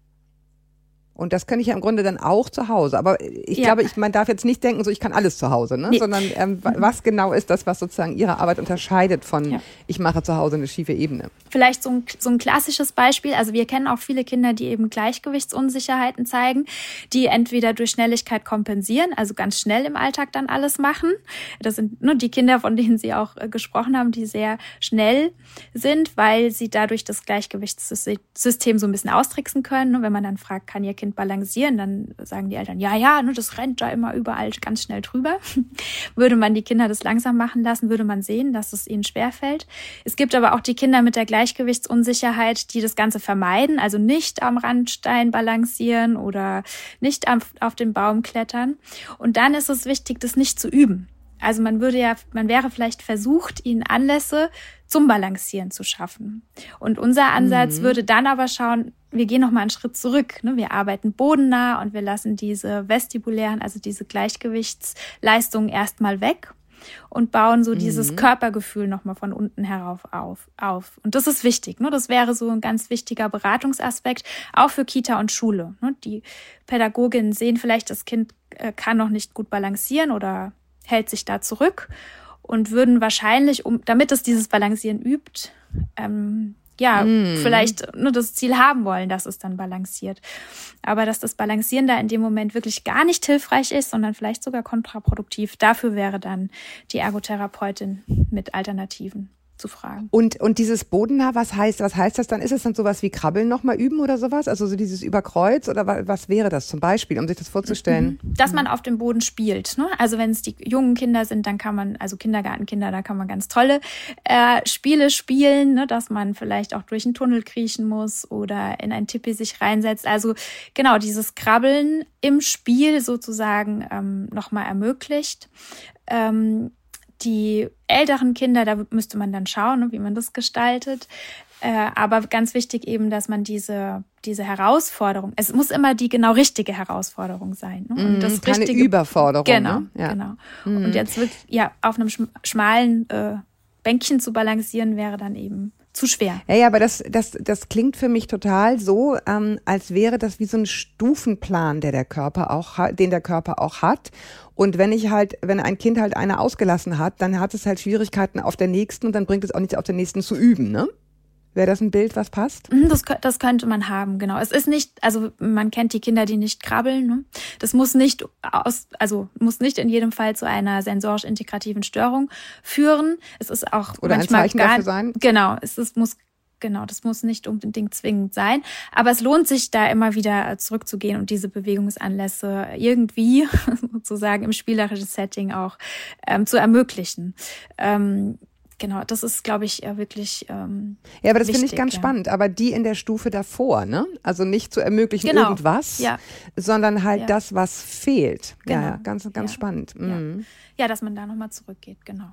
Und das kann ich ja im Grunde dann auch zu Hause. Aber ich ja. glaube, ich, man darf jetzt nicht denken, so ich kann alles zu Hause, ne? Nee. Sondern ähm, was genau ist das, was sozusagen Ihre Arbeit unterscheidet von ja. ich mache zu Hause eine schiefe Ebene? Vielleicht so ein, so ein klassisches Beispiel. Also wir kennen auch viele Kinder, die eben Gleichgewichtsunsicherheiten zeigen, die entweder durch Schnelligkeit kompensieren, also ganz schnell im Alltag dann alles machen. Das sind nur die Kinder, von denen Sie auch äh, gesprochen haben, die sehr schnell sind, weil sie dadurch das Gleichgewichtssystem so ein bisschen austricksen können. Und wenn man dann fragt, kann Ihr Kind balancieren, dann sagen die Eltern, ja, ja, nur das rennt da immer überall ganz schnell drüber. Würde man die Kinder das langsam machen lassen, würde man sehen, dass es ihnen schwerfällt. Es gibt aber auch die Kinder mit der Gleichgewichtsunsicherheit, die das Ganze vermeiden, also nicht am Randstein balancieren oder nicht auf, auf den Baum klettern. Und dann ist es wichtig, das nicht zu üben. Also man würde ja, man wäre vielleicht versucht, ihnen Anlässe zum Balancieren zu schaffen. Und unser Ansatz mhm. würde dann aber schauen, wir gehen noch mal einen Schritt zurück. Ne? Wir arbeiten bodennah und wir lassen diese vestibulären, also diese Gleichgewichtsleistungen erstmal weg und bauen so mhm. dieses Körpergefühl noch mal von unten herauf auf, auf. Und das ist wichtig. Ne? Das wäre so ein ganz wichtiger Beratungsaspekt, auch für Kita und Schule. Ne? Die Pädagoginnen sehen vielleicht, das Kind äh, kann noch nicht gut balancieren oder hält sich da zurück und würden wahrscheinlich, um, damit es dieses Balancieren übt, ähm, ja, mm. vielleicht nur das Ziel haben wollen, dass es dann balanciert. Aber dass das Balancieren da in dem Moment wirklich gar nicht hilfreich ist, sondern vielleicht sogar kontraproduktiv, dafür wäre dann die Ergotherapeutin mit Alternativen zu fragen. Und, und dieses bodennah, was heißt, was heißt das dann? Ist es dann sowas wie Krabbeln nochmal üben oder sowas? Also so dieses Überkreuz oder was, was wäre das zum Beispiel, um sich das vorzustellen? Dass man auf dem Boden spielt. Ne? Also wenn es die jungen Kinder sind, dann kann man, also Kindergartenkinder, da kann man ganz tolle äh, Spiele spielen, ne? Dass man vielleicht auch durch einen Tunnel kriechen muss oder in ein Tipi sich reinsetzt. Also genau, dieses Krabbeln im Spiel sozusagen ähm, nochmal ermöglicht. Ähm, Die älteren Kinder, da müsste man dann schauen, wie man das gestaltet. Äh, aber ganz wichtig eben, dass man diese diese Herausforderung, es muss immer die genau richtige Herausforderung sein. Ne? Und das Keine richtige, Überforderung. Genau, ne? ja. genau. Mhm. Und jetzt wird ja auf einem schmalen äh, Bänkchen zu balancieren, wäre dann eben zu schwer. Ja, ja, aber das, das, das klingt für mich total so, ähm, als wäre das wie so ein Stufenplan, der der Körper auch hat, den der Körper auch hat. Und wenn ich halt, wenn ein Kind halt eine ausgelassen hat, dann hat es halt Schwierigkeiten auf der nächsten und dann bringt es auch nichts auf der nächsten zu üben, ne? Wäre das ein Bild, was passt? Das, das könnte man haben, genau. Es ist nicht, also man kennt die Kinder, die nicht krabbeln. Ne? Das muss nicht aus, also muss nicht in jedem Fall zu einer sensorisch-integrativen Störung führen. Es ist auch Oder manchmal ein Zeichen gar, dafür sein. Genau, es ist, muss genau, das muss nicht unbedingt zwingend sein. Aber es lohnt sich, da immer wieder zurückzugehen und diese Bewegungsanlässe irgendwie sozusagen im spielerischen Setting auch ähm, zu ermöglichen. Ähm, Genau, das ist, glaube ich, wirklich ähm, Ja, aber das wichtig, finde ich ganz ja. spannend. Aber die in der Stufe davor, ne? Also nicht zu ermöglichen Genau. irgendwas, ja. sondern halt ja. das, was fehlt. Genau. Ja, ja, ganz, ganz ja. spannend. Mhm. Ja. ja, dass man da nochmal zurückgeht, genau.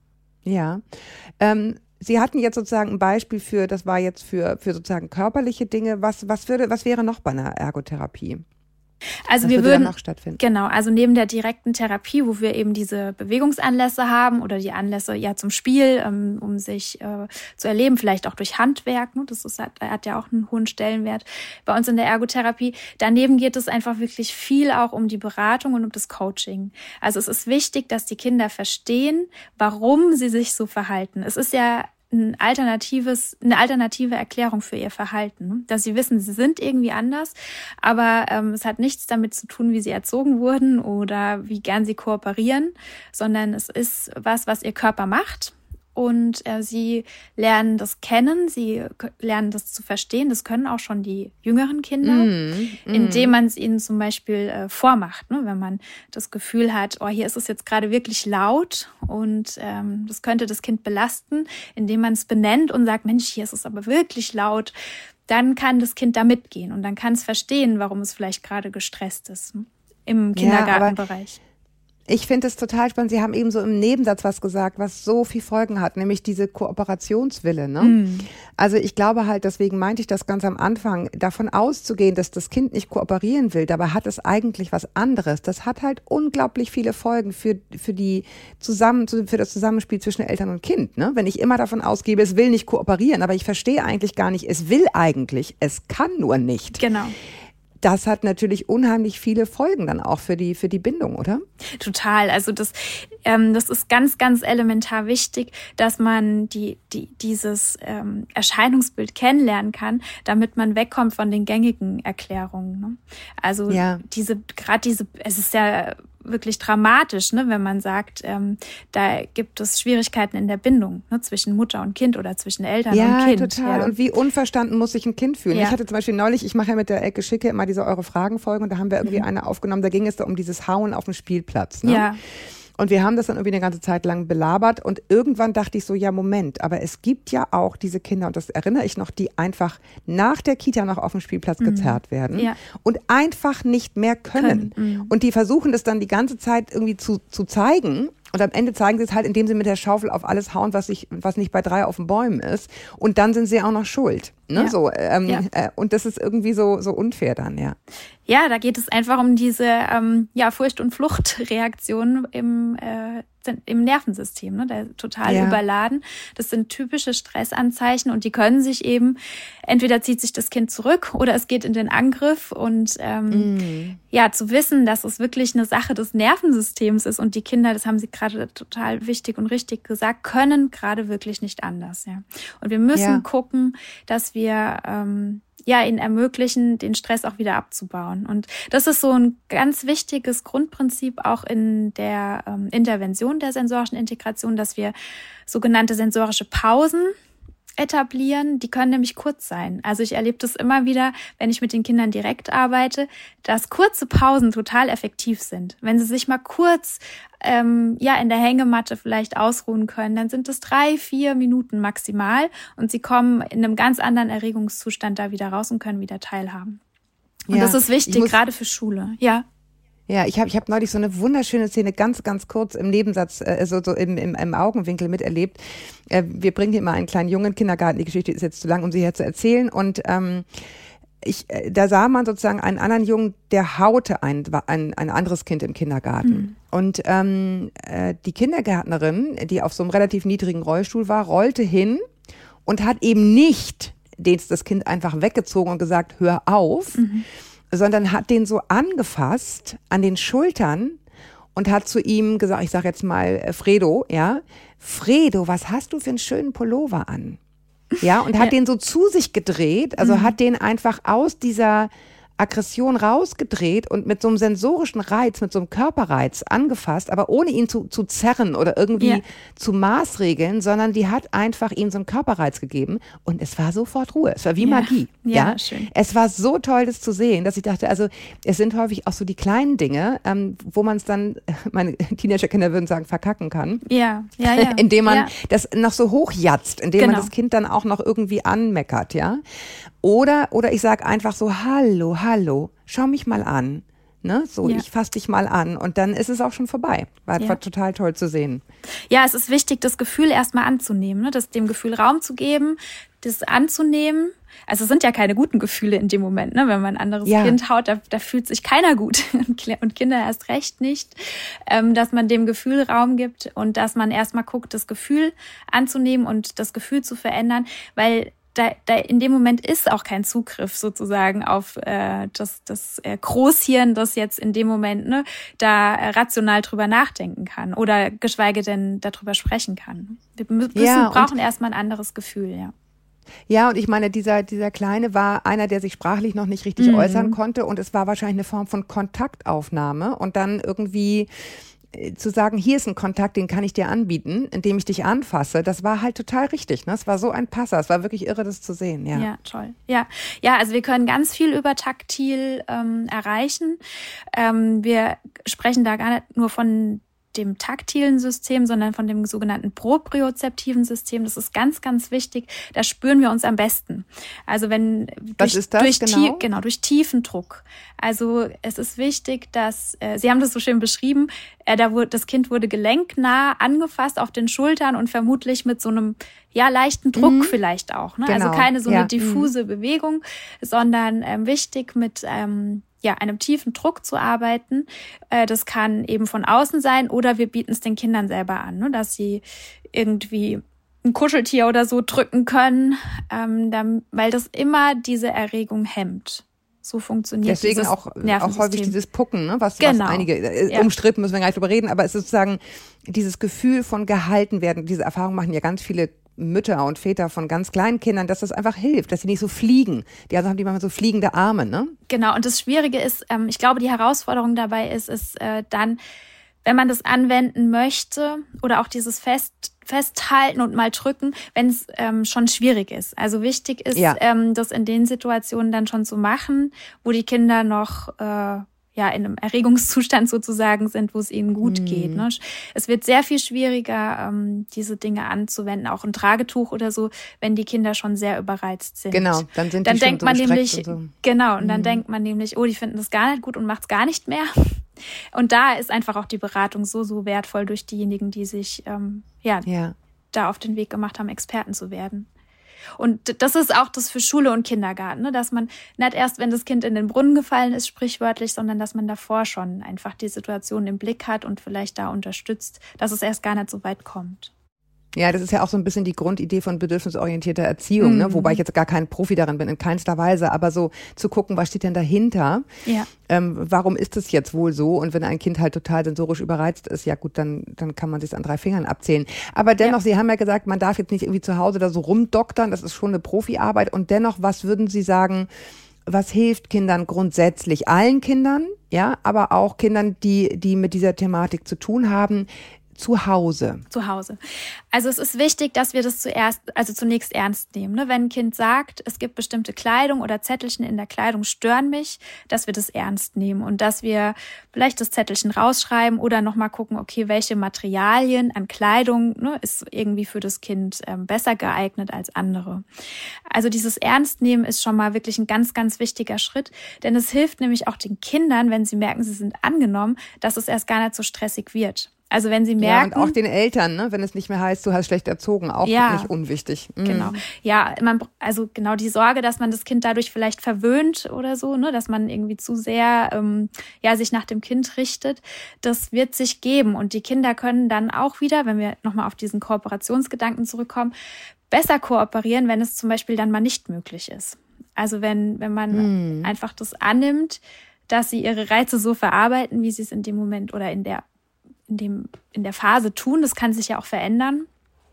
Ja. Ähm, Sie hatten jetzt sozusagen ein Beispiel für, das war jetzt für, für sozusagen körperliche Dinge. Was, was würde, was wäre noch bei einer Ergotherapie? Also Was wir würde würden da noch stattfinden? Genau, also neben der direkten Therapie, wo wir eben diese Bewegungsanlässe haben oder die Anlässe ja zum Spiel, ähm, um sich äh, zu erleben, vielleicht auch durch Handwerk, ne? Das ist, hat, hat ja auch einen hohen Stellenwert bei uns in der Ergotherapie. Daneben geht es einfach wirklich viel auch um die Beratung und um das Coaching. Also es ist wichtig, dass die Kinder verstehen, warum sie sich so verhalten. Es ist ja ein alternatives, eine alternative Erklärung für ihr Verhalten, dass sie wissen, sie sind irgendwie anders, aber ähm, es hat nichts damit zu tun, wie sie erzogen wurden oder wie gern sie kooperieren, sondern es ist was, was ihr Körper macht. Und äh, sie lernen das kennen, sie k- lernen das zu verstehen. Das können auch schon die jüngeren Kinder, Mm, mm. indem man es ihnen zum Beispiel äh, vormacht. Ne? Wenn man das Gefühl hat, oh, hier ist es jetzt gerade wirklich laut und ähm, das könnte das Kind belasten, indem man es benennt und sagt, Mensch, hier ist es aber wirklich laut. Dann kann das Kind da mitgehen und dann kann es verstehen, warum es vielleicht gerade gestresst ist, ne? Im Kindergartenbereich. Ich finde es total spannend. Sie haben eben so im Nebensatz was gesagt, was so viel Folgen hat, nämlich diese Kooperationswille. Ne? Mm. Also ich glaube halt, deswegen meinte ich das ganz am Anfang, davon auszugehen, dass das Kind nicht kooperieren will, dabei hat es eigentlich was anderes. Das hat halt unglaublich viele Folgen für, für, die zusammen, für das Zusammenspiel zwischen Eltern und Kind. Ne? Wenn ich immer davon ausgebe, es will nicht kooperieren, aber ich verstehe eigentlich gar nicht, es will eigentlich, es kann nur nicht. Genau. Das hat natürlich unheimlich viele Folgen dann auch für die für die Bindung, oder? Total. Also das, ähm, das ist ganz, ganz elementar wichtig, dass man die, die, dieses ähm, Erscheinungsbild kennenlernen kann, damit man wegkommt von den gängigen Erklärungen. Ne? Also ja. diese, gerade diese, es ist ja wirklich dramatisch, ne, wenn man sagt, ähm, da gibt es Schwierigkeiten in der Bindung, ne, zwischen Mutter und Kind oder zwischen Eltern ja, und Kind. Total. Ja, und wie unverstanden muss sich ein Kind fühlen? Ja. Ich hatte zum Beispiel neulich, ich mache ja mit der Ecke Schicke immer diese Eure Fragen-Folge und da haben wir irgendwie mhm. eine aufgenommen, da ging es da um dieses Hauen auf dem Spielplatz. Ne? Ja. Und wir haben das dann irgendwie eine ganze Zeit lang belabert und irgendwann dachte ich so, ja Moment, aber es gibt ja auch diese Kinder, und das erinnere ich noch, die einfach nach der Kita noch auf dem Spielplatz mhm. gezerrt werden ja. und einfach nicht mehr können. können. Mhm. Und die versuchen das dann die ganze Zeit irgendwie zu, zu zeigen. Und am Ende zeigen sie es halt, indem sie mit der Schaufel auf alles hauen, was, ich, was nicht bei drei auf den Bäumen ist. Und dann sind sie auch noch schuld. Ne? Ja. So, ähm, ja. äh, und das ist irgendwie so, so unfair dann, ja. Ja, da geht es einfach um diese ähm, ja, Furcht- und Fluchtreaktion im, äh, im Nervensystem, ne? Der total ja. überladen. Das sind typische Stressanzeichen und die können sich eben, entweder zieht sich das Kind zurück oder es geht in den Angriff. Und ähm, mm. ja, zu wissen, dass es wirklich eine Sache des Nervensystems ist und die Kinder, das haben Sie gerade total wichtig und richtig gesagt, können gerade wirklich nicht anders. Ja. Und wir müssen ja. gucken, dass wir ähm, ja, ihnen ermöglichen, den Stress auch wieder abzubauen. Und das ist so ein ganz wichtiges Grundprinzip auch in der ähm, Intervention der sensorischen Integration, dass wir sogenannte sensorische Pausen etablieren. Die können nämlich kurz sein. Also ich erlebe das immer wieder, wenn ich mit den Kindern direkt arbeite, dass kurze Pausen total effektiv sind. Wenn sie sich mal kurz ähm, ja in der Hängematte vielleicht ausruhen können, dann sind es drei, vier Minuten maximal und sie kommen in einem ganz anderen Erregungszustand da wieder raus und können wieder teilhaben. Und ja, das ist wichtig, muss, gerade für Schule. Ja. Ja, ich habe ich hab neulich so eine wunderschöne Szene ganz, ganz kurz im Nebensatz, äh, so, so im, im, im Augenwinkel miterlebt. Äh, wir bringen hier mal einen kleinen Jungen in den Kindergarten. Die Geschichte ist jetzt zu lang, um sie hier zu erzählen. Und ähm, ich, äh, da sah man sozusagen einen anderen Jungen, der haute ein, ein, ein anderes Kind im Kindergarten. Mhm. Und ähm, äh, die Kindergärtnerin, die auf so einem relativ niedrigen Rollstuhl war, rollte hin und hat eben nicht den, das Kind einfach weggezogen und gesagt, hör auf, mhm. sondern hat den so angefasst an den Schultern und hat zu ihm gesagt, ich sage jetzt mal Fredo, ja, Fredo, was hast du für einen schönen Pullover an? Ja, und hat ja. den so zu sich gedreht, also mhm. hat den einfach aus dieser Aggression rausgedreht und mit so einem sensorischen Reiz, mit so einem Körperreiz angefasst, aber ohne ihn zu, zu zerren oder irgendwie ja. zu maßregeln, sondern die hat einfach ihm so einen Körperreiz gegeben und es war sofort Ruhe. Es war wie ja. Magie. Ja, ja, schön. Es war so toll, das zu sehen, dass ich dachte, also es sind häufig auch so die kleinen Dinge, ähm, wo man es dann, meine Teenagerkinder würden sagen, verkacken kann. Ja, ja, ja. Indem man ja. das noch so hochjatzt, indem genau. man das Kind dann auch noch irgendwie anmeckert, ja. Oder, oder ich sag einfach so, hallo, hallo, schau mich mal an. Ne? So, ja. ich fass dich mal an und dann ist es auch schon vorbei. War, ja. war total toll zu sehen. Ja, es ist wichtig, das Gefühl erstmal anzunehmen, ne? Das, dem Gefühl Raum zu geben, das anzunehmen. Also es sind ja keine guten Gefühle in dem Moment, ne? Wenn man ein anderes ja. Kind haut, da, da fühlt sich keiner gut und Kinder erst recht nicht, ähm, dass man dem Gefühl Raum gibt und dass man erstmal guckt, das Gefühl anzunehmen und das Gefühl zu verändern, weil Da, da in dem Moment ist auch kein Zugriff sozusagen auf äh, das, das äh, Großhirn, das jetzt in dem Moment ne, da äh, rational drüber nachdenken kann oder geschweige denn darüber sprechen kann. Wir müssen, ja, brauchen erstmal ein anderes Gefühl, ja. Ja, und ich meine, dieser, dieser Kleine war einer, der sich sprachlich noch nicht richtig mhm. äußern konnte und es war wahrscheinlich eine Form von Kontaktaufnahme und dann irgendwie zu sagen, hier ist ein Kontakt, den kann ich dir anbieten, indem ich dich anfasse, das war halt total richtig. Ne? Es war so ein Passer, es war wirklich irre, das zu sehen. Ja, ja toll. Ja, ja, also wir können ganz viel über taktil ähm, erreichen. Ähm, wir sprechen da gar nicht nur von dem taktilen System, sondern von dem sogenannten propriozeptiven System. Das ist ganz, ganz wichtig. Da spüren wir uns am besten. Also wenn Was durch, ist das durch genau? Tie- genau durch tiefen Druck. Also es ist wichtig, dass äh, Sie haben das so schön beschrieben. Äh, da wurde das Kind wurde gelenknah angefasst auf den Schultern und vermutlich mit so einem ja leichten Druck mhm. vielleicht auch. Ne? Genau. Also keine so ja. eine diffuse mhm. Bewegung, sondern ähm, wichtig mit ähm, ja, einem tiefen Druck zu arbeiten. Äh, das kann eben von außen sein oder wir bieten es den Kindern selber an, ne? Dass sie irgendwie ein Kuscheltier oder so drücken können, ähm, dann, weil das immer diese Erregung hemmt. So funktioniert Deswegen dieses auch, auch häufig dieses Pucken, ne? was, genau. was einige, äh, ja. umstritten, müssen wir gar nicht drüber reden, aber es ist sozusagen dieses Gefühl von gehalten werden. Diese Erfahrung machen ja ganz viele Mütter und Väter von ganz kleinen Kindern, dass das einfach hilft, dass sie nicht so fliegen. Die also haben die manchmal so fliegende Arme, ne? Genau, und das Schwierige ist, ähm, ich glaube, die Herausforderung dabei ist, ist äh, dann, wenn man das anwenden möchte oder auch dieses Fest, Festhalten und mal drücken, wenn es ähm, schon schwierig ist. Also wichtig ist, ja. ähm, das in den Situationen dann schon zu machen, wo die Kinder noch äh, ja in einem Erregungszustand sozusagen sind, wo es ihnen gut mm. geht. Ne? Es wird sehr viel schwieriger, ähm, diese Dinge anzuwenden, auch ein Tragetuch oder so, wenn die Kinder schon sehr überreizt sind. Genau, dann sind die dann schon denkt so man nämlich, und so. Genau, und mm. dann denkt man nämlich, oh, die finden das gar nicht gut und macht's gar nicht mehr. Und da ist einfach auch die Beratung so, so wertvoll durch diejenigen, die sich ähm, ja, ja da auf den Weg gemacht haben, Experten zu werden. Und das ist auch das für Schule und Kindergarten, ne? Dass man nicht erst, wenn das Kind in den Brunnen gefallen ist, sprichwörtlich, sondern dass man davor schon einfach die Situation im Blick hat und vielleicht da unterstützt, dass es erst gar nicht so weit kommt. Ja, das ist ja auch so ein bisschen die Grundidee von bedürfnisorientierter Erziehung, mhm. ne? Wobei ich jetzt gar kein Profi darin bin, in keinster Weise, aber so zu gucken, was steht denn dahinter? Ja. Ähm, warum ist es jetzt wohl so? Und wenn ein Kind halt total sensorisch überreizt ist, ja gut, dann dann kann man sich an drei Fingern abzählen. Aber dennoch, ja. Sie haben ja gesagt, man darf jetzt nicht irgendwie zu Hause da so rumdoktern, das ist schon eine Profiarbeit. Und dennoch, was würden Sie sagen, was hilft Kindern grundsätzlich? Allen Kindern, ja, aber auch Kindern, die die mit dieser Thematik zu tun haben, zu Hause? Zu Hause. Also es ist wichtig, dass wir das zuerst, also zunächst ernst nehmen. Ne? Wenn ein Kind sagt, es gibt bestimmte Kleidung oder Zettelchen in der Kleidung stören mich, dass wir das ernst nehmen und dass wir vielleicht das Zettelchen rausschreiben oder nochmal gucken, okay, welche Materialien an Kleidung ne, ist irgendwie für das Kind ähm, besser geeignet als andere. Also dieses Ernstnehmen ist schon mal wirklich ein ganz, ganz wichtiger Schritt, denn es hilft nämlich auch den Kindern, wenn sie merken, sie sind angenommen, dass es erst gar nicht so stressig wird. Also wenn sie merken... Ja, und auch den Eltern, ne? Wenn es nicht mehr heißt, du hast schlecht erzogen, auch ja, nicht unwichtig. Mhm. Genau. Ja, man, also genau die Sorge, dass man das Kind dadurch vielleicht verwöhnt oder so, ne? Dass man irgendwie zu sehr ähm, ja sich nach dem Kind richtet, das wird sich geben. Und die Kinder können dann auch wieder, wenn wir nochmal auf diesen Kooperationsgedanken zurückkommen, besser kooperieren, wenn es zum Beispiel dann mal nicht möglich ist. Also wenn, wenn man mhm. einfach das annimmt, dass sie ihre Reize so verarbeiten, wie sie es in dem Moment oder in der in dem in der Phase tun, das kann sich ja auch verändern,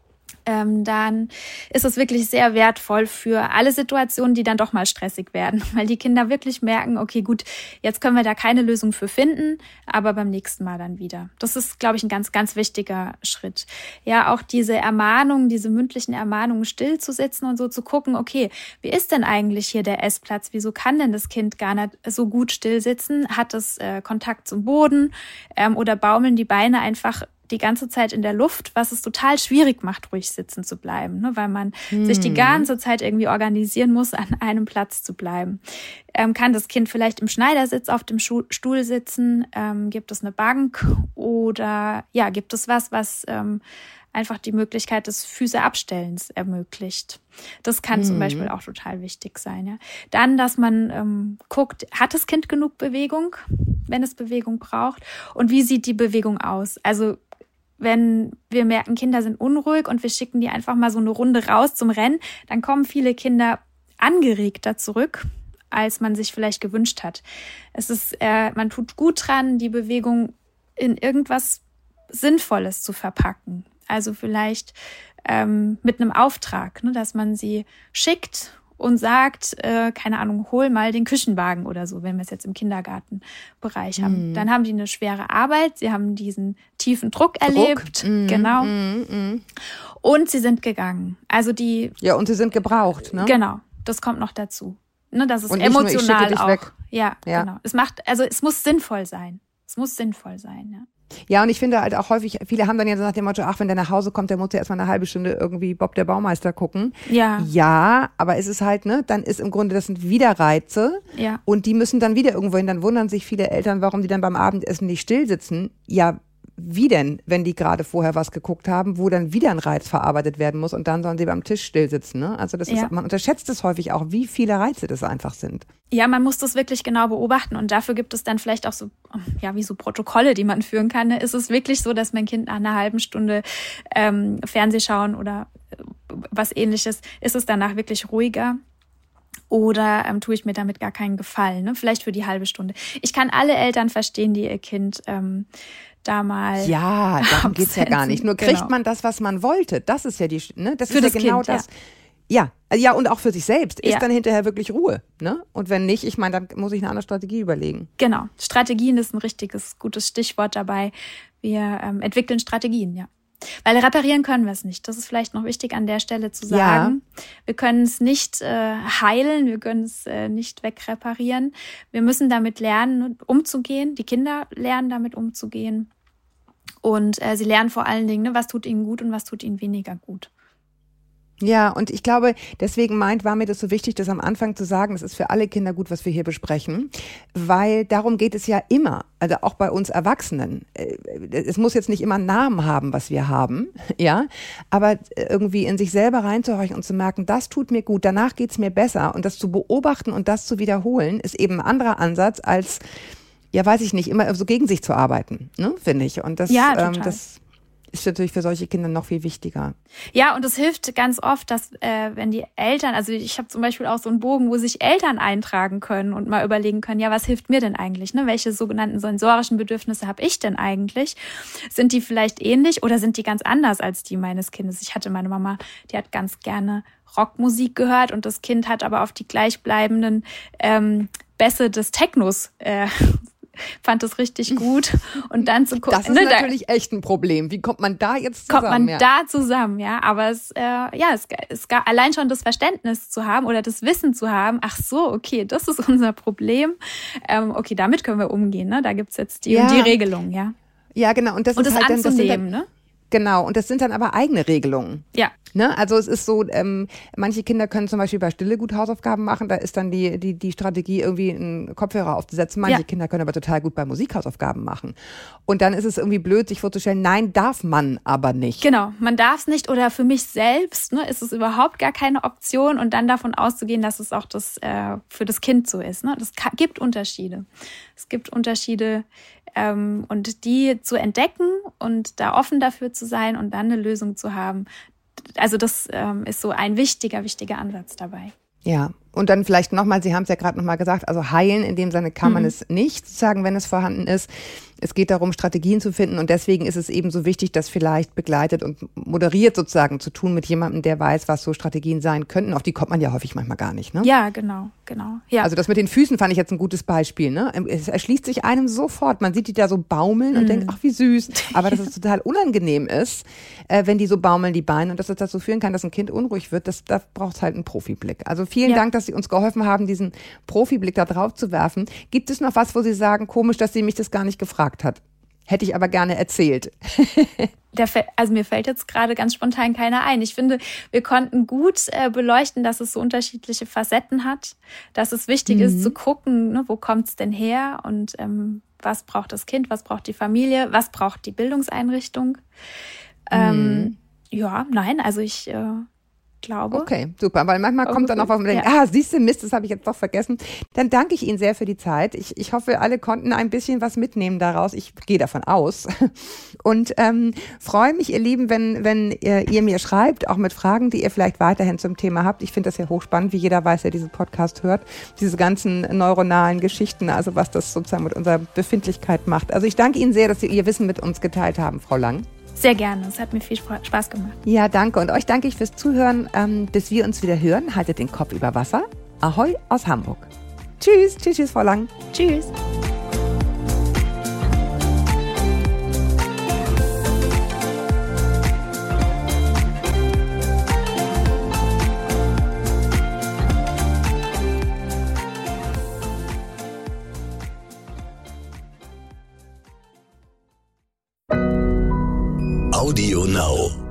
ähm, dann ist es wirklich sehr wertvoll für alle Situationen, die dann doch mal stressig werden, weil die Kinder wirklich merken, okay, gut, jetzt können wir da keine Lösung für finden, aber beim nächsten Mal dann wieder. Das ist, glaube ich, ein ganz, ganz wichtiger Schritt. Ja, auch diese Ermahnungen, diese mündlichen Ermahnungen, still zu sitzen und so zu gucken, okay, wie ist denn eigentlich hier der Essplatz? Wieso kann denn das Kind gar nicht so gut still sitzen? Hat es äh, Kontakt zum Boden ähm, oder baumeln die Beine einfach die ganze Zeit in der Luft, was es total schwierig macht, ruhig sitzen zu bleiben, ne? Weil man hm. sich die ganze Zeit irgendwie organisieren muss, an einem Platz zu bleiben. Ähm, kann das Kind vielleicht im Schneidersitz auf dem Schu- Stuhl sitzen? Ähm, gibt es eine Bank oder ja, gibt es was, was ähm, einfach die Möglichkeit des Füßeabstellens ermöglicht? Das kann hm. zum Beispiel auch total wichtig sein. Ja? Dann, dass man ähm, guckt, hat das Kind genug Bewegung, wenn es Bewegung braucht? Und wie sieht die Bewegung aus? Also wenn wir merken, Kinder sind unruhig und wir schicken die einfach mal so eine Runde raus zum Rennen, dann kommen viele Kinder angeregter zurück, als man sich vielleicht gewünscht hat. Es ist, äh, man tut gut dran, die Bewegung in irgendwas Sinnvolles zu verpacken. Also vielleicht ähm, mit einem Auftrag, ne, dass man sie schickt und sagt, äh, keine Ahnung, hol mal den Küchenwagen oder so, wenn wir es jetzt im Kindergartenbereich haben. Mm. Dann haben die eine schwere Arbeit, sie haben diesen tiefen Druck, Druck. erlebt, mm, genau. Mm, mm. Und sie sind gegangen. Also die. Ja, und sie sind gebraucht, ne? Genau, das kommt noch dazu. Ne, das ist und emotional nicht nur, ich schicke dich auch. Weg. Ja, ja, genau. Es macht, also es muss sinnvoll sein. Es muss sinnvoll sein, ja. Ja, und ich finde halt auch häufig, viele haben dann ja so nach dem Motto, ach, wenn der nach Hause kommt, der muss ja erstmal eine halbe Stunde irgendwie Bob der Baumeister gucken. Ja. Ja, aber es ist halt, ne, dann ist im Grunde, das sind wieder Reize. Ja. Und die müssen dann wieder irgendwo hin. Dann wundern sich viele Eltern, warum die dann beim Abendessen nicht still sitzen. Ja, wie denn, wenn die gerade vorher was geguckt haben, wo dann wieder ein Reiz verarbeitet werden muss und dann sollen sie beim Tisch still sitzen, ne? Also das ja. ist, man unterschätzt es häufig auch, wie viele Reize das einfach sind. Ja, man muss das wirklich genau beobachten und dafür gibt es dann vielleicht auch so, ja, wie so Protokolle, die man führen kann. Ist es wirklich so, dass mein Kind nach einer halben Stunde ähm, Fernseh schauen oder was Ähnliches, ist es danach wirklich ruhiger? Oder ähm, tue ich mir damit gar keinen Gefallen, ne? Vielleicht für die halbe Stunde. Ich kann alle Eltern verstehen, die ihr Kind ähm, da mal ja, darum geht's ja gar nicht. Nur kriegt genau. man das, was man wollte. Das ist ja die, ne? Das für ist das ja genau Kind, das. Ja. ja, ja, und auch für sich selbst. Ist ja. dann hinterher wirklich Ruhe, ne? Und wenn nicht, ich meine, dann muss ich eine andere Strategie überlegen. Genau. Strategien ist ein richtiges, gutes Stichwort dabei. Wir ähm, entwickeln Strategien, ja. Weil reparieren können wir es nicht. Das ist vielleicht noch wichtig an der Stelle zu sagen. Ja. Wir können es nicht äh, heilen, wir können es äh, nicht wegreparieren. Wir müssen damit lernen, umzugehen. Die Kinder lernen damit umzugehen. Und äh, sie lernen vor allen Dingen, ne, was tut ihnen gut und was tut ihnen weniger gut. Ja, und ich glaube, deswegen meint, war mir das so wichtig, das am Anfang zu sagen, es ist für alle Kinder gut, was wir hier besprechen, weil darum geht es ja immer, also auch bei uns Erwachsenen. Es muss jetzt nicht immer einen Namen haben, was wir haben, ja, aber irgendwie in sich selber reinzuhorchen und zu merken, das tut mir gut, danach geht's mir besser und das zu beobachten und das zu wiederholen, ist eben ein anderer Ansatz als, ja, weiß ich nicht, immer so gegen sich zu arbeiten, ne, finde ich. Und das, ja, total. ähm, das ist natürlich für solche Kinder noch viel wichtiger. Ja, und es hilft ganz oft, dass äh, wenn die Eltern, also ich habe zum Beispiel auch so einen Bogen, wo sich Eltern eintragen können und mal überlegen können, ja, was hilft mir denn eigentlich? Ne? Welche sogenannten sensorischen Bedürfnisse habe ich denn eigentlich? Sind die vielleicht ähnlich oder sind die ganz anders als die meines Kindes? Ich hatte meine Mama, die hat ganz gerne Rockmusik gehört und das Kind hat aber auf die gleichbleibenden ähm, Bässe des Technos äh, fand das richtig gut. Und dann zu gucken. Das ist ne, natürlich da, echt ein Problem. Wie kommt man da jetzt zusammen? Kommt man ja. da zusammen, ja. Aber es, äh, ja, es, es gab allein schon das Verständnis zu haben oder das Wissen zu haben, ach so, okay, das ist unser Problem. Ähm, okay, damit können wir umgehen, ne? Da gibt's jetzt die ja. und die Regelung, ja. Ja, genau. Und das und ist das halt dann, das sind anzunehmen, dann, ne? Genau, und das sind dann aber eigene Regelungen. Ja. Ne? Also es ist so, ähm, manche Kinder können zum Beispiel bei Stille gut Hausaufgaben machen, da ist dann die, die, die Strategie, irgendwie einen Kopfhörer aufzusetzen. Manche ja. Kinder können aber total gut bei Musikhausaufgaben machen. Und dann ist es irgendwie blöd, sich vorzustellen, nein, darf man aber nicht. Genau, man darf es nicht oder für mich selbst ne, ist es überhaupt gar keine Option und dann davon auszugehen, dass es auch das äh, für das Kind so ist. Ne? Das kann, gibt Unterschiede. Es gibt Unterschiede ähm, und die zu entdecken und da offen dafür zu sein und dann eine Lösung zu haben. Also das ähm, ist so ein wichtiger, wichtiger Ansatz dabei. Ja, und dann vielleicht nochmal, Sie haben es ja gerade nochmal gesagt, also heilen in dem Sinne kann man mhm. es nicht sagen, wenn es vorhanden ist. Es geht darum, Strategien zu finden und deswegen ist es eben so wichtig, das vielleicht begleitet und moderiert sozusagen zu tun mit jemandem, der weiß, was so Strategien sein könnten. Auf die kommt man ja häufig manchmal gar nicht, ne? Ja, genau, genau. Ja. Also das mit den Füßen fand ich jetzt ein gutes Beispiel, ne? Es erschließt sich einem sofort. Man sieht die da so baumeln und mm. denkt, ach wie süß. Aber dass es total unangenehm ist, äh, wenn die so baumeln, die Beine, und dass es dazu führen kann, dass ein Kind unruhig wird, das, da braucht es halt einen Profiblick. Also vielen ja. Dank, dass Sie uns geholfen haben, diesen Profiblick da drauf zu werfen. Gibt es noch was, wo Sie sagen, komisch, dass sie mich das gar nicht gefragt hat? Hätte ich aber gerne erzählt. Der, also mir fällt jetzt gerade ganz spontan keiner ein. Ich finde, wir konnten gut äh, beleuchten, dass es so unterschiedliche Facetten hat, dass es wichtig mhm. ist zu gucken, ne, wo kommt es denn her und ähm, was braucht das Kind, was braucht die Familie, was braucht die Bildungseinrichtung. Ähm, mhm. Ja, nein, also ich äh, glaube. Okay, super, weil manchmal kommt dann auch was, man denkt, ja. ah, siehst du, Mist, das habe ich jetzt doch vergessen. Dann danke ich Ihnen sehr für die Zeit. Ich, ich hoffe, alle konnten ein bisschen was mitnehmen daraus. Ich gehe davon aus. Und ähm, freue mich, ihr Lieben, wenn, wenn ihr, ihr mir schreibt, auch mit Fragen, die ihr vielleicht weiterhin zum Thema habt. Ich finde das ja hochspannend, wie jeder weiß, der diesen Podcast hört, diese ganzen neuronalen Geschichten, also was das sozusagen mit unserer Befindlichkeit macht. Also ich danke Ihnen sehr, dass Sie Ihr Wissen mit uns geteilt haben, Frau Lang. Sehr gerne, es hat mir viel Spaß gemacht. Ja, danke. Und euch danke ich fürs Zuhören. Ähm, bis wir uns wieder hören, haltet den Kopf über Wasser. Ahoi aus Hamburg. Tschüss, tschüss, tschüss, Frau Lang. Tschüss. Audio Now.